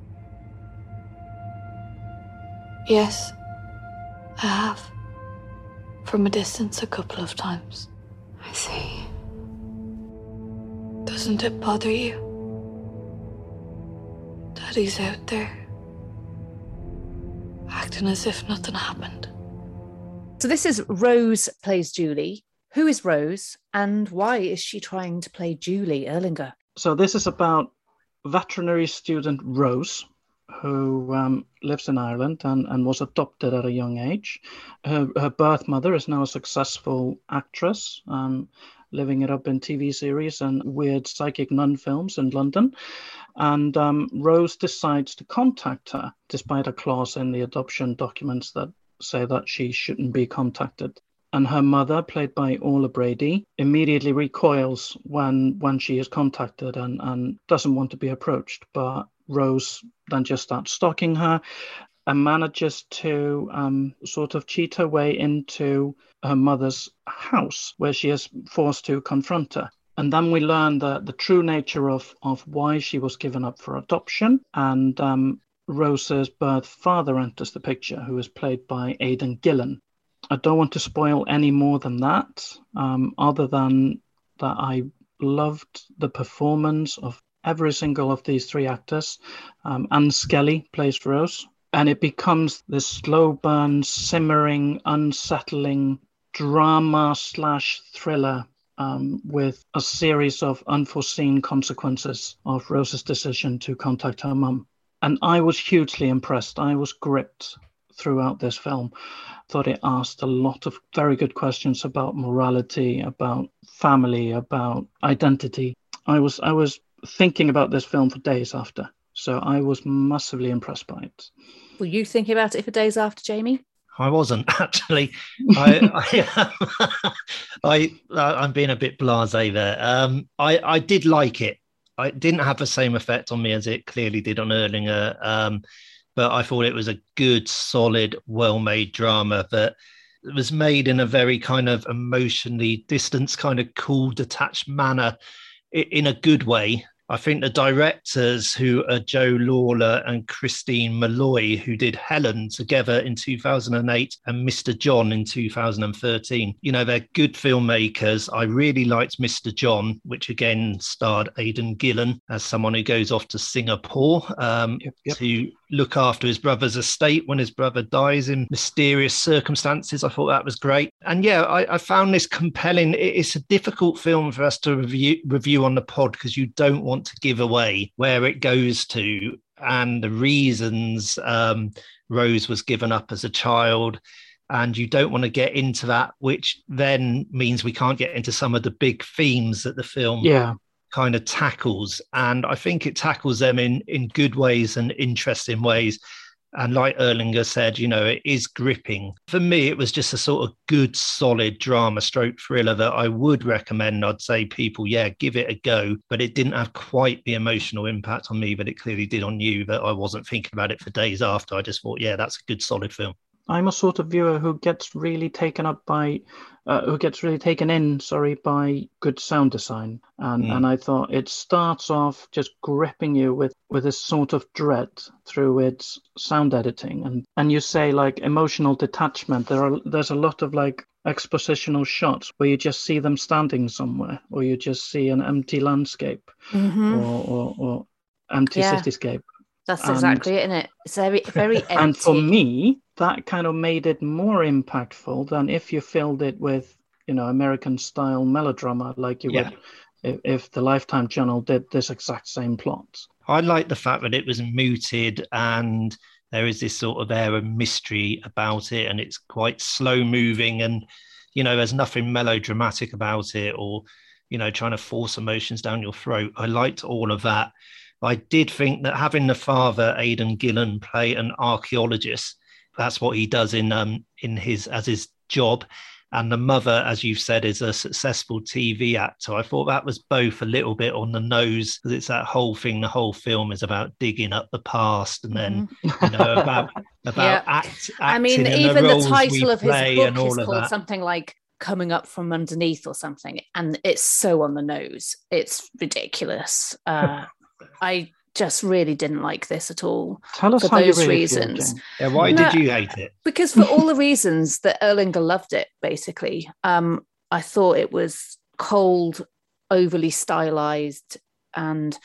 Yes, I have. From a distance a couple of times. I see. Doesn't it bother you? Daddy's out there, acting as if nothing happened. So this is Rose plays Julie. Who is Rose and why is she trying to play Julie, Erlinger? So this is about veterinary student Rose, who um, lives in Ireland and, and was adopted at a young age. Her, her birth mother is now a successful actress, um, living it up in T V series and weird psychic nun films in London. And um, Rose decides to contact her, despite a clause in the adoption documents that say that she shouldn't be contacted. And her mother, played by Orla Brady, immediately recoils when when she is contacted and, and doesn't want to be approached. But Rose then just starts stalking her and manages to um, sort of cheat her way into her mother's house, where she is forced to confront her. And then we learn the, the true nature of, of why she was given up for adoption. And um, Rose's birth father enters the picture, who is played by Aidan Gillen. I don't want to spoil any more than that, um, other than that I loved the performance of every single of these three actors. Um, Anne Skelly plays Rose, and it becomes this slow burn, simmering, unsettling drama slash thriller um, with a series of unforeseen consequences of Rose's decision to contact her mum. And I was hugely impressed. I was gripped throughout this film. Thought it asked a lot of very good questions about morality, about family, about identity. I was I was thinking about this film for days after, so I was massively impressed by it. Were you thinking about it for days after, Jamie? I wasn't actually. I, I, I, I'm being a bit blasé there. Um, I, I did like it. I didn't have the same effect on me as it clearly did on Erlinger. Um, But I thought it was a good, solid, well-made drama that was made in a very kind of emotionally distanced, kind of cool, detached manner in a good way. I think the directors, who are Joe Lawler and Christine Malloy, who did Helen together in two thousand eight and Mister John in two thousand thirteen, you know, they're good filmmakers. I really liked Mister John, which again starred Aidan Gillen as someone who goes off to Singapore um, yep, yep. to look after his brother's estate when his brother dies in mysterious circumstances. I thought that was great. And yeah, I, I found this compelling. It's a difficult film for us to review, review on the pod because you don't want to give away where it goes to and the reasons um, Rose was given up as a child. And you don't want to get into that, which then means we can't get into some of the big themes that the film yeah. kind of tackles. And I think it tackles them in, in good ways and interesting ways. And like Erlinger said, you know, it is gripping. For me, it was just a sort of good, solid drama stroke thriller that I would recommend. I'd say people, yeah, give it a go. But it didn't have quite the emotional impact on me that it clearly did on you, that I wasn't thinking about it for days after. I just thought, yeah, that's a good, solid film. I'm a sort of viewer who gets really taken up by, uh, who gets really taken in, sorry, by good sound design. And mm. and I thought it starts off just gripping you with, with a sort of dread through its sound editing. And and you say like emotional detachment. There are there's a lot of like expositional shots where you just see them standing somewhere, or you just see an empty landscape, mm-hmm. or, or or empty yeah. cityscape. That's and, exactly it, isn't it? It's very, very empty. And for me, that kind of made it more impactful than if you filled it with, you know, American-style melodrama, like you yeah. would if, if the Lifetime Channel did this exact same plot. I like the fact that it was mooted and there is this sort of air of mystery about it, and it's quite slow-moving, and, you know, there's nothing melodramatic about it or, you know, trying to force emotions down your throat. I liked all of that. I did think that having the father, Aidan Gillen, play an archaeologist, that's what he does in um in his as his job. And the mother, as you've said, is a successful T V actor. I thought that was both a little bit on the nose, because it's that whole thing. The whole film is about digging up the past, and then mm-hmm. you know about about yeah. act, acting. I mean, even the, the title of his book is called that. something like "Coming Up from Underneath" or something, and it's so on the nose. It's ridiculous. Uh, I just really didn't like this at all. Tell us for how those you really reasons. Feel, yeah, why no, did you hate it? Because for all the reasons that Erlinger loved it, basically. Um, I thought it was cold, overly stylized, and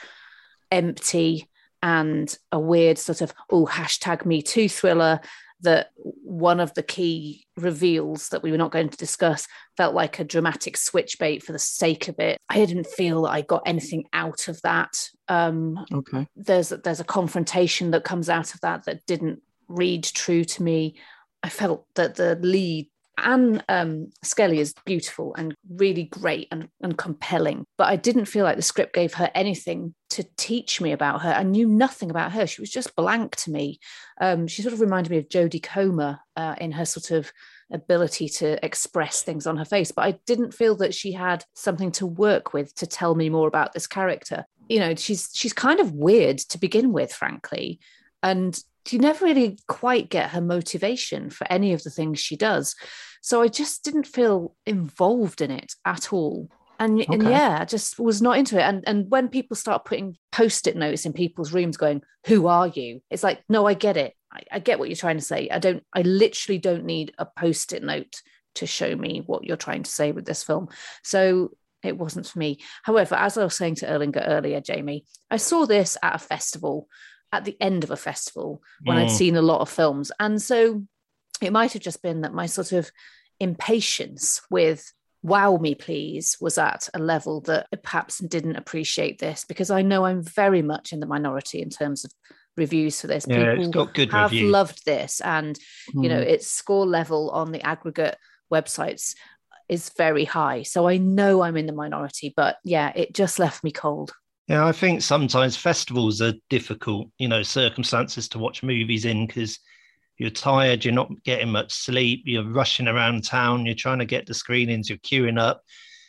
empty, and a weird sort of oh hashtag Me Too thriller. That one of the key reveals that we were not going to discuss felt like a dramatic switch bait for the sake of it. I didn't feel that I got anything out of that. Um, okay. There's there's a confrontation that comes out of that that didn't read true to me. I felt that the lead, Anne um, Skelly, is beautiful and really great and, and compelling, but I didn't feel like the script gave her anything to teach me about her. I knew nothing about her. She was just blank to me. Um, she sort of reminded me of Jodie Comer uh, in her sort of ability to express things on her face, but I didn't feel that she had something to work with to tell me more about this character. You know, she's she's kind of weird to begin with, frankly, and you never really quite get her motivation for any of the things she does. So I just didn't feel involved in it at all. And, okay. and yeah, I just was not into it. And, and when people start putting post-it notes in people's rooms going, who are you? It's like, no, I get it. I, I get what you're trying to say. I don't, I literally don't need a post-it note to show me what you're trying to say with this film. So it wasn't for me. However, as I was saying to Erlinger earlier, Jamie, I saw this at a festival, at the end of a festival, when mm. I'd seen a lot of films. And so it might have just been that my sort of impatience with wow me please was at a level that I perhaps didn't appreciate this, because I know I'm very much in the minority in terms of reviews for this. Yeah, people it's got good have reviews. Loved this, and mm. you know, its score level on the aggregate websites is very high. So I know I'm in the minority, but yeah, it just left me cold. Yeah, I think sometimes festivals are difficult, you know, circumstances to watch movies in, because you're tired, you're not getting much sleep, you're rushing around town, you're trying to get to screenings, you're queuing up.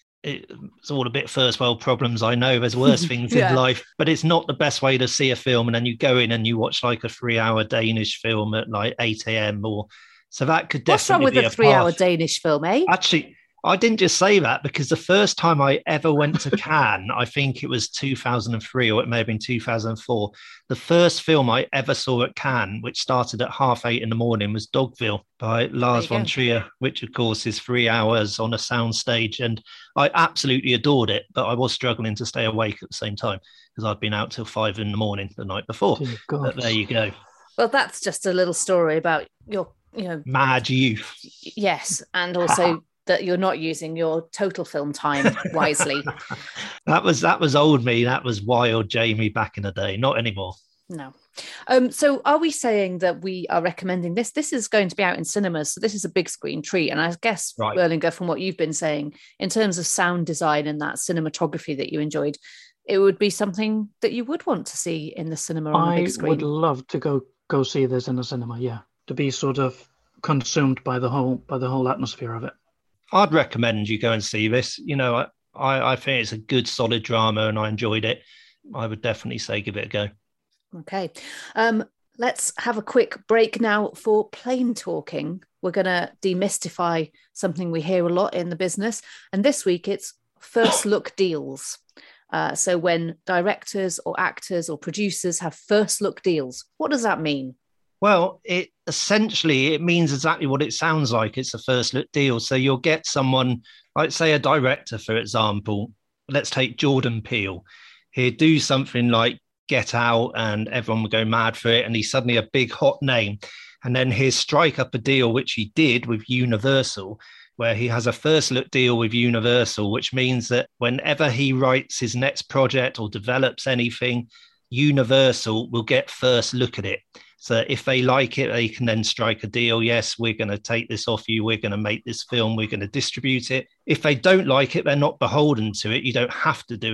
It's all a bit first world problems. I know there's worse things yeah. in life, but it's not the best way to see a film. And then you go in and you watch like a three hour Danish film at like eight a.m. or so that could definitely What's wrong with be a, a three hour path. Danish film, eh? Actually, I didn't just say that, because the first time I ever went to Cannes, I think it was two thousand three, or it may have been two thousand four. The first film I ever saw at Cannes, which started at half eight in the morning, was Dogville by Lars von Trier, which of course is three hours on a soundstage. And I absolutely adored it, but I was struggling to stay awake at the same time, because I'd been out till five in the morning the night before. But there you go. Well, that's just a little story about your, you know, mad youth. Yes. And also that you're not using your total film time wisely. that was that was old me. That was wild Jamie back in the day. Not anymore. No. Um, so are we saying that we are recommending this? This is going to be out in cinemas, so this is a big screen treat. And I guess, right. Erlinger, from what you've been saying, in terms of sound design and that cinematography that you enjoyed, it would be something that you would want to see in the cinema on I the big screen. I would love to go go see this in the cinema, yeah. To be sort of consumed by the whole by the whole atmosphere of it. I'd recommend you go and see this. You know, I, I think it's a good, solid drama, and I enjoyed it. I would definitely say give it a go. Okay. Um, let's have a quick break now for Plane Talking. We're going to demystify something we hear a lot in the business. And this week it's first look deals. Uh, so when directors or actors or producers have first look deals, what does that mean? Well, it essentially, it means exactly what it sounds like. It's a first look deal. So you'll get someone, like say a director, for example. Let's take Jordan Peele. He'd do something like Get Out and everyone would go mad for it. And he's suddenly a big hot name. And then he'd strike up a deal, which he did with Universal, where he has a first look deal with Universal, which means that whenever he writes his next project or develops anything, Universal will get first look at it. So if they like it, they can then strike a deal. Yes, we're going to take this off you. We're going to make this film. We're going to distribute it. If they don't like it, they're not beholden to it. You don't have to do it,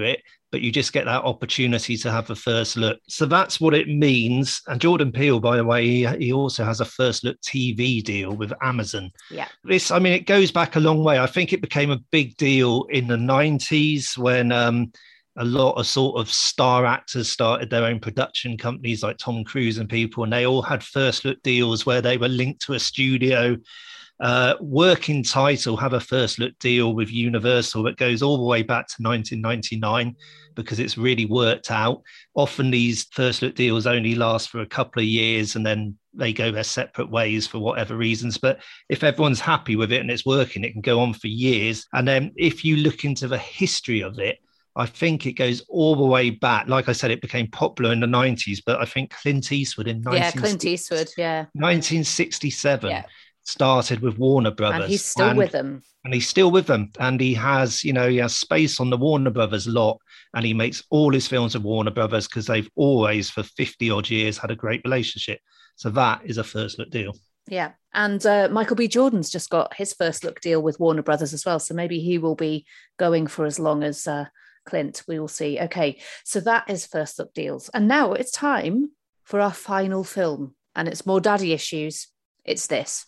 but you just get that opportunity to have a first look. So that's what it means. And Jordan Peele, by the way, he, he also has a first look T V deal with Amazon. Yeah. This, I mean, it goes back a long way. I think it became a big deal in the nineties when um, a lot of sort of star actors started their own production companies like Tom Cruise and people, and they all had first look deals where they were linked to a studio. Uh, Working Title have a first look deal with Universal that goes all the way back to nineteen ninety-nine because it's really worked out. Often these first look deals only last for a couple of years and then they go their separate ways for whatever reasons. But if everyone's happy with it and it's working, it can go on for years. And then if you look into the history of it, I think it goes all the way back. Like I said, it became popular in the nineties, but I think Clint Eastwood in yeah, Clint Eastwood, yeah, nineteen sixty-seven. Yeah. Started with Warner Brothers. And he's still and, with them. And he's still with them. And he has, you know, he has space on the Warner Brothers lot. And he makes all his films with Warner Brothers because they've always, for fifty odd years, had a great relationship. So that is a first look deal. Yeah. And uh, Michael B. Jordan's just got his first look deal with Warner Brothers as well. So maybe he will be going for as long as uh, Clint. We will see. Okay. So that is first look deals. And now it's time for our final film. And it's more daddy issues. It's this.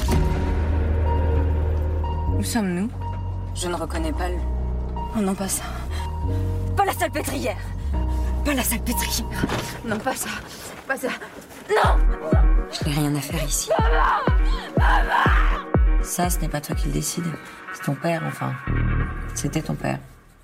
Où sommes-nous? Je ne reconnais pas le... Oh non, pas ça. Pas la salpêtrière. Pas la salpêtrière. Non, pas ça. Pas ça. Non! Je n'ai rien à faire ici. Maman! Maman! Ça, ce n'est pas toi qui le décide. C'est ton père, enfin. C'était ton père.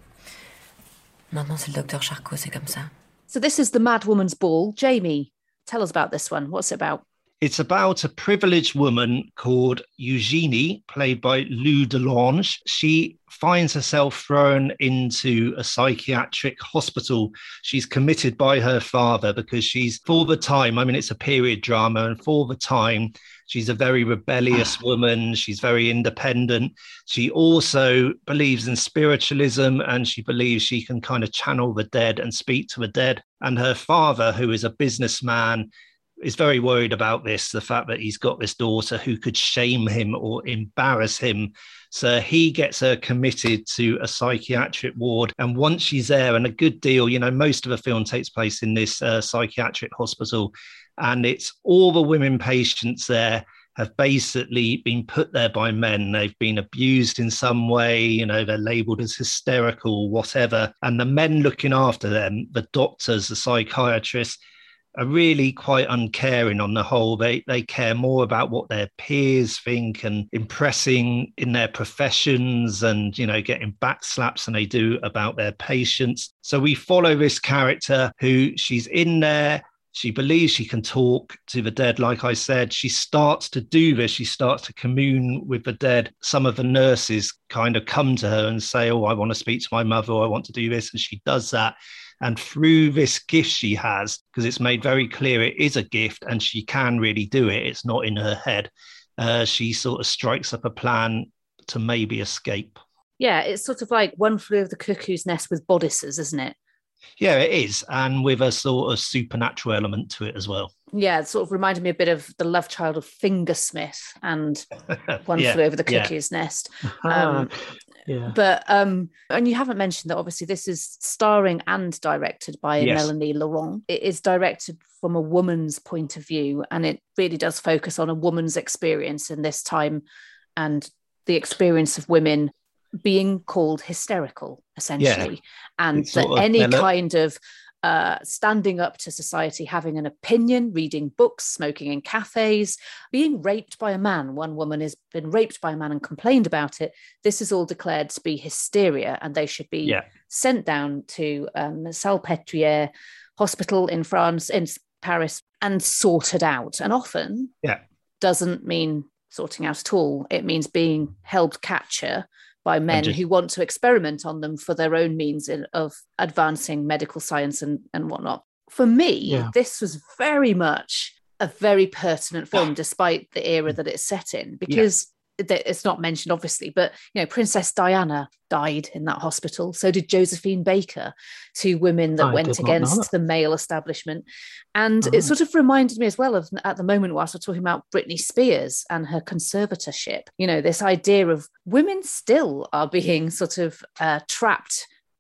Maintenant, c'est le docteur Charcot, c'est comme ça. So this is The Mad Woman's Ball. Jamie, tell us about this one. What's it about? It's about a privileged woman called Eugenie, played by Lou Delange. She finds herself thrown into a psychiatric hospital. She's committed by her father because she's, for the time, I mean, it's a period drama, and for the time, she's a very rebellious woman. She's very independent. She also believes in spiritualism, and she believes she can kind of channel the dead and speak to the dead. And her father, who is a businessman, is very worried about this, the fact that he's got this daughter who could shame him or embarrass him. So he gets her committed to a psychiatric ward. And once she's there, and a good deal, you know, most of the film takes place in this uh, psychiatric hospital. And it's all the women patients there have basically been put there by men. They've been abused in some way, you know, they're labeled as hysterical, whatever. And the men looking after them, the doctors, the psychiatrists, are really quite uncaring on the whole. They they care more about what their peers think and impressing in their professions and, you know, getting back slaps than they do about their patients. So we follow this character who, she's in there. She believes she can talk to the dead. Like I said, she starts to do this. She starts to commune with the dead. Some of the nurses kind of come to her and say, oh, I want to speak to my mother, or I want to do this. And she does that. And through this gift she has, because it's made very clear it is a gift and she can really do it, it's not in her head, uh, she sort of strikes up a plan to maybe escape. Yeah, it's sort of like One Flew Over the Cuckoo's Nest with bodices, isn't it? Yeah, it is. And with a sort of supernatural element to it as well. Yeah, it sort of reminded me a bit of the love child of Fingersmith and One yeah, Flew Over the Cuckoo's yeah. Nest. Um, Yeah. But um, and you haven't mentioned that obviously this is starring and directed by Yes. Melanie Laurent. It is directed from a woman's point of view, and it really does focus on a woman's experience in this time and the experience of women being called hysterical, essentially, Yeah. and It's that sort of any melo- kind of uh, standing up to society, having an opinion, reading books, smoking in cafes, being raped by a man. One woman has been raped by a man and complained about it. This is all declared to be hysteria, and they should be Yeah. sent down to um, Salpêtrière Hospital in France, in Paris, and sorted out. And often Yeah. doesn't mean sorting out at all. It means being held capture by men just- who want to experiment on them for their own means in, of advancing medical science and, and whatnot. For me, Yeah. this was very much a very pertinent film, despite the era that it's set in, because th- it's not mentioned, obviously, but, you know, Princess Diana died in that hospital. So did Josephine Baker, two women that I went did not know against that. the male establishment. And Oh. it sort of reminded me as well of, at the moment, whilst we're talking about Britney Spears and her conservatorship, you know, this idea of women still are being sort of uh, trapped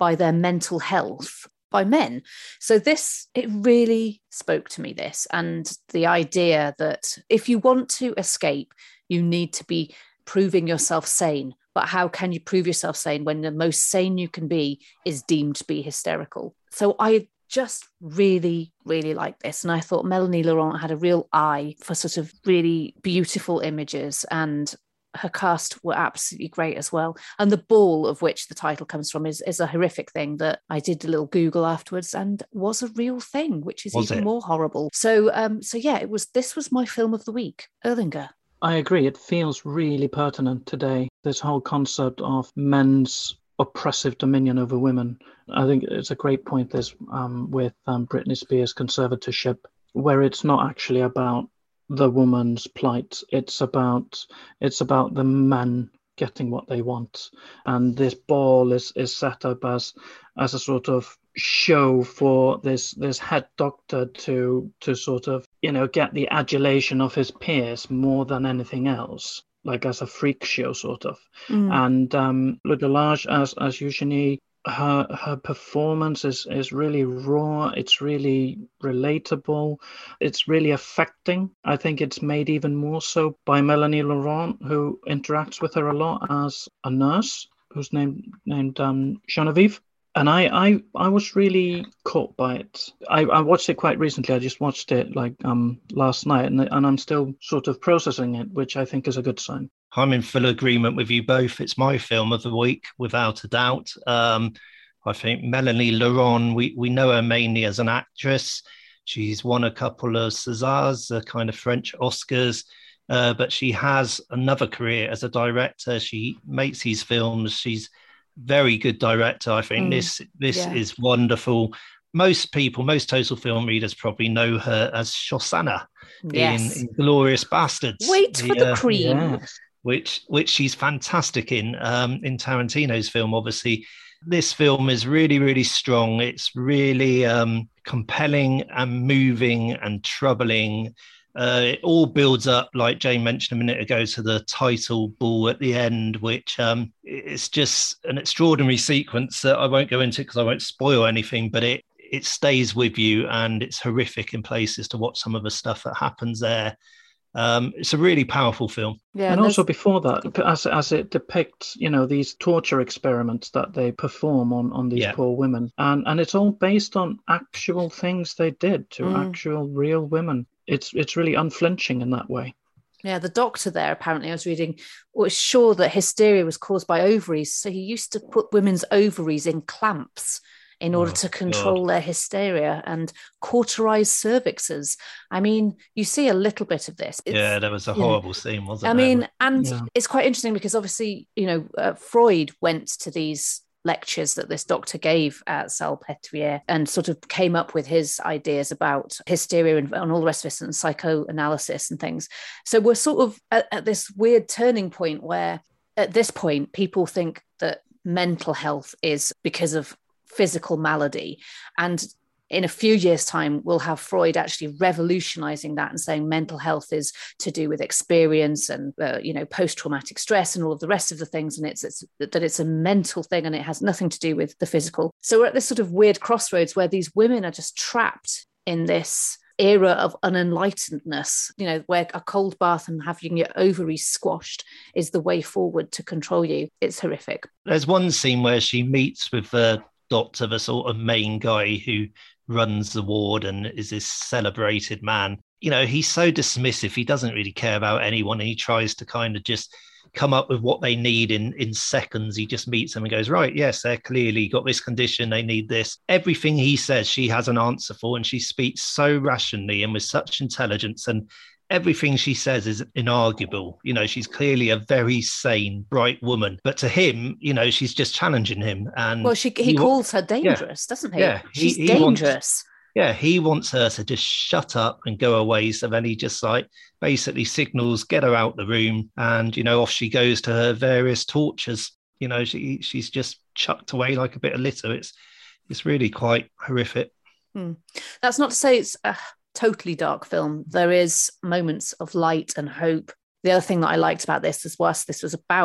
by their mental health by men. So this, it really spoke to me, this, and the idea that if you want to escape, you need to be proving yourself sane. But how can you prove yourself sane when the most sane you can be is deemed to be hysterical? So I just really, really like this. And I thought Melanie Laurent had a real eye for sort of really beautiful images, and her cast were absolutely great as well. And the ball, of which the title comes from, is, is a horrific thing that I did a little Google afterwards and was a real thing, which is was even it? more horrible. So, um, so yeah, it was. This was my film of the week. Erlinger. I agree. It feels really pertinent today. This whole concept of men's oppressive dominion over women. I think it's a great point. This um, with um, Britney Spears' conservatorship, where it's not actually about the woman's plight. It's about it's about the men getting what they want, and this ball is is set up as as a sort of show for this this head doctor to to sort of you know get the adulation of his peers more than anything else, like as a freak show sort of. Mm. And um, Le Delage as as Eugenie. Her her performance is, is really raw. It's really relatable. It's really affecting. I think it's made even more so by Melanie Laurent, who interacts with her a lot as a nurse, who's named named um, Genevieve. And I, I I was really caught by it. I, I watched it quite recently. I just watched it like um last night, and and I'm still sort of processing it, which I think is a good sign. I'm in full agreement with you both. It's my film of the week, without a doubt. Um, I think Melanie Laurent, we, we know her mainly as an actress. She's won a couple of Césars, the kind of French Oscars, uh, but she has another career as a director. She makes these films. She's a very good director. I think mm, this, this yeah. is wonderful. Most people, most Total Film readers probably know her as Shosanna yes. in Inglourious Bastards. Wait the, for the uh, cream. Yeah. Which which she's fantastic in, um, in Tarantino's film, obviously. This film is really, really strong. It's really um, compelling and moving and troubling. Uh, it all builds up, like Jane mentioned a minute ago, to the title ball at the end, which um, it's just an extraordinary sequence that I won't go into because I won't spoil anything, but it, it stays with you, and it's horrific in places to watch some of the stuff that happens there. Um, it's a really powerful film. Yeah, and also before that, as as it depicts, you know, these torture experiments that they perform on, on these yeah. poor women. And and it's all based on actual things they did to mm. actual real women. It's it's really unflinching in that way. Yeah, the doctor there, apparently, I was reading, was sure that hysteria was caused by ovaries. So he used to put women's ovaries in clamps in order oh, to control God. their hysteria and cauterize cervixes. I mean, you see a little bit of this. It's, yeah, there was a horrible know, scene, wasn't I there? I mean, and yeah. it's quite interesting because obviously, you know, uh, Freud went to these lectures that this doctor gave at Salpêtrière and sort of came up with his ideas about hysteria and, and all the rest of this and psychoanalysis and things. So we're sort of at, at this weird turning point where at this point, people think that mental health is because of physical malady, and in a few years' time we'll have Freud actually revolutionizing that and saying mental health is to do with experience and uh, you know post-traumatic stress and all of the rest of the things, and it's, it's that it's a mental thing and it has nothing to do with the physical. So we're at this sort of weird crossroads where these women are just trapped in this era of unenlightenedness, you know, where a cold bath and having your ovaries squashed is the way forward to control you. It's horrific. There's one scene where she meets with the doctor, the sort of main guy who runs the ward and is this celebrated man. You know, he's so dismissive. He doesn't really care about anyone. And he tries to kind of just come up with what they need in, in seconds. He just meets them and goes, right, yes, they're clearly got this condition. They need this. Everything he says, she has an answer for. And she speaks so rationally and with such intelligence. And everything she says is inarguable. You know, she's clearly a very sane, bright woman. But to him, you know, she's just challenging him. And well, she he, he calls her dangerous, yeah, doesn't he? Yeah, she's he, he dangerous. Wants, yeah, he wants her to just shut up and go away. So then he just like basically signals, get her out the room. And, you know, off she goes to her various tortures. You know, she she's just chucked away like a bit of litter. It's, it's really quite horrific. Hmm. That's not to say it's a totally dark film. There is moments of light and hope. The other thing that I liked about this is whilst this was about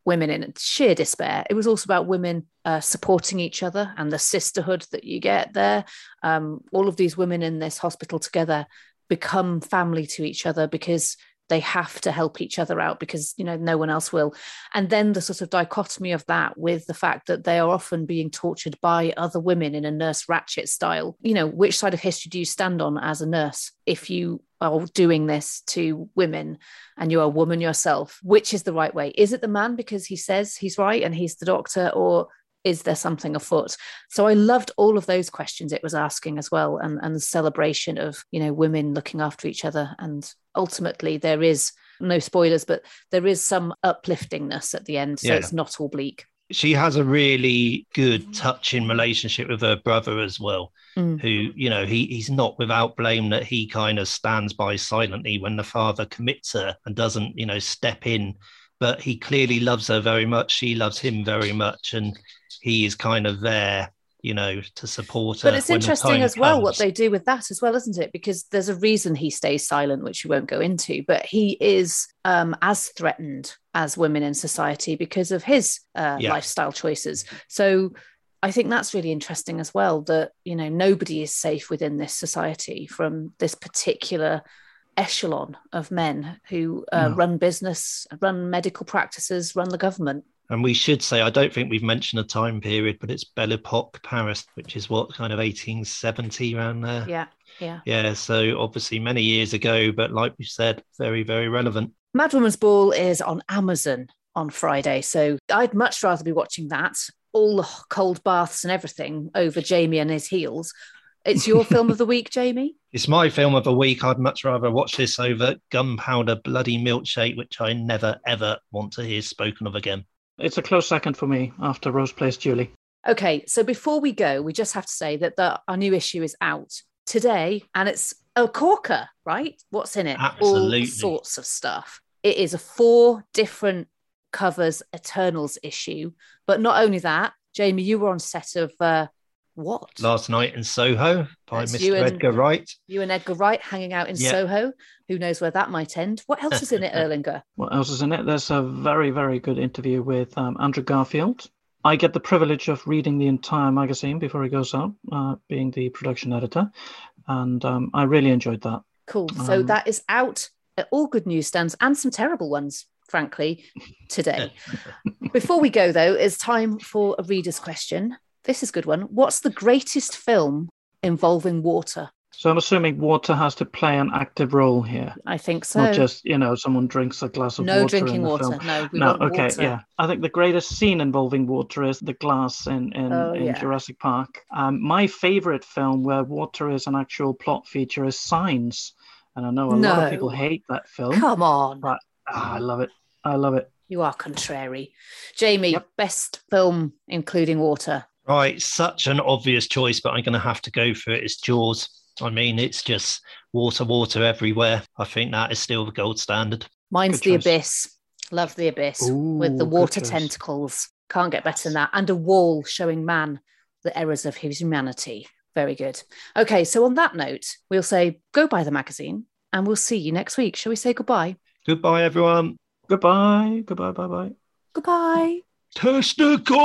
women in sheer despair. It was also about women uh, supporting each other and the sisterhood that you get there. Um, all of these women in this hospital together become family to each other because they have to help each other out because, you know, no one else will. And then the sort of dichotomy of that with the fact that they are often being tortured by other women in a Nurse Ratched style. You know, which side of history do you stand on as a nurse if you are doing this to women and you're a woman yourself? Which is the right way? Is it the man because he says he's right and he's the doctor, or is there something afoot? So I loved all of those questions it was asking as well, and, and the celebration of, you know, women looking after each other. And ultimately there is, no spoilers, but there is some upliftingness at the end. So yeah. It's not all bleak. She has a really good touching relationship with her brother as well, mm. who, you know, he he's not without blame that he kind of stands by silently when the father commits her and doesn't, you know, step in. But he clearly loves her very much. She loves him very much. And he is kind of there, you know, to support her. But it's interesting as well what they do with that as well, isn't it? Because there's a reason he stays silent, which we won't go into, but he is um, as threatened as women in society because of his uh, yeah. lifestyle choices. So I think that's really interesting as well, that, you know, nobody is safe within this society from this particular echelon of men who uh, no. run business, run medical practices, run the government. And we should say, I don't think we've mentioned a time period, but it's Belle Epoque Paris, which is what, kind of eighteen seventy around there? Yeah, yeah. Yeah, so obviously many years ago, but like we said, very, very relevant. Mad Woman's Ball is on Amazon on Friday, so I'd much rather be watching that, all the cold baths and everything, over Jamie and his heels. It's your film of the week, Jamie? It's my film of the week. I'd much rather watch this over Gunpowder Bloody Milkshake, which I never, ever want to hear spoken of again. It's a close second for me after Rose Plays Julie. Okay, so before we go, we just have to say that the, our new issue is out today, and it's a corker, right? What's in it? Absolutely. All sorts of stuff. It is a four different covers Eternals issue. But not only that, Jamie, you were on set of... Uh, What? Last Night in Soho by That's Mister and, Edgar Wright. You and Edgar Wright hanging out in yeah. Soho. Who knows where that might end? What else is in it, Erlinger? What else is in it? There's a very, very good interview with um, Andrew Garfield. I get the privilege of reading the entire magazine before it goes out, uh, being the production editor. And um, I really enjoyed that. Cool. So Um, that is out at all good newsstands and some terrible ones, frankly, today. Before we go, though, it's time for a reader's question. This is a good one. What's the greatest film involving water? So I'm assuming water has to play an active role here. I think so. Not just, you know, someone drinks a glass of no water. drinking in the water. Film. No, we no. want Okay, water. yeah. I think the greatest scene involving water is the glass in in, Oh, in yeah. Jurassic Park. Um, my favorite film where water is an actual plot feature is Signs, and I know a lot No. of people hate that film. Come on. But ah, I love it. I love it. You are contrary. Jamie, Yep. best film including water. Right, such an obvious choice, but I'm going to have to go for it. It's Jaws. I mean, it's just water, water everywhere. I think that is still the gold standard. Mine's Good The choice. Abyss. Love The Abyss Ooh, with the good water choice. tentacles. Can't get better than that. And a wall showing man the errors of his humanity. Very good. Okay, so on that note, we'll say go buy the magazine and we'll see you next week. Shall we say goodbye? Goodbye, everyone. Goodbye. Goodbye. Bye. Bye. Goodbye. Testicle!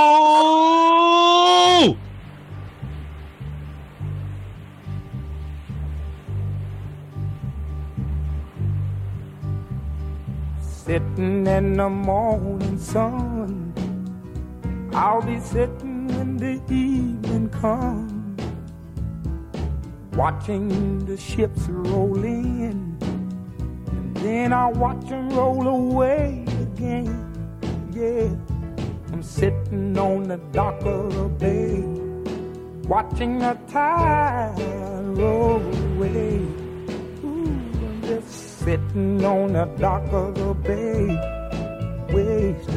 Sitting in the morning sun, I'll be sitting when the evening comes, watching the ships roll in, and then I'll watch them roll away again. Yeah, I'm sitting on the dock of the bay, watching the tide roll away. Ooh, I'm just sitting on the dock of the bay, wasting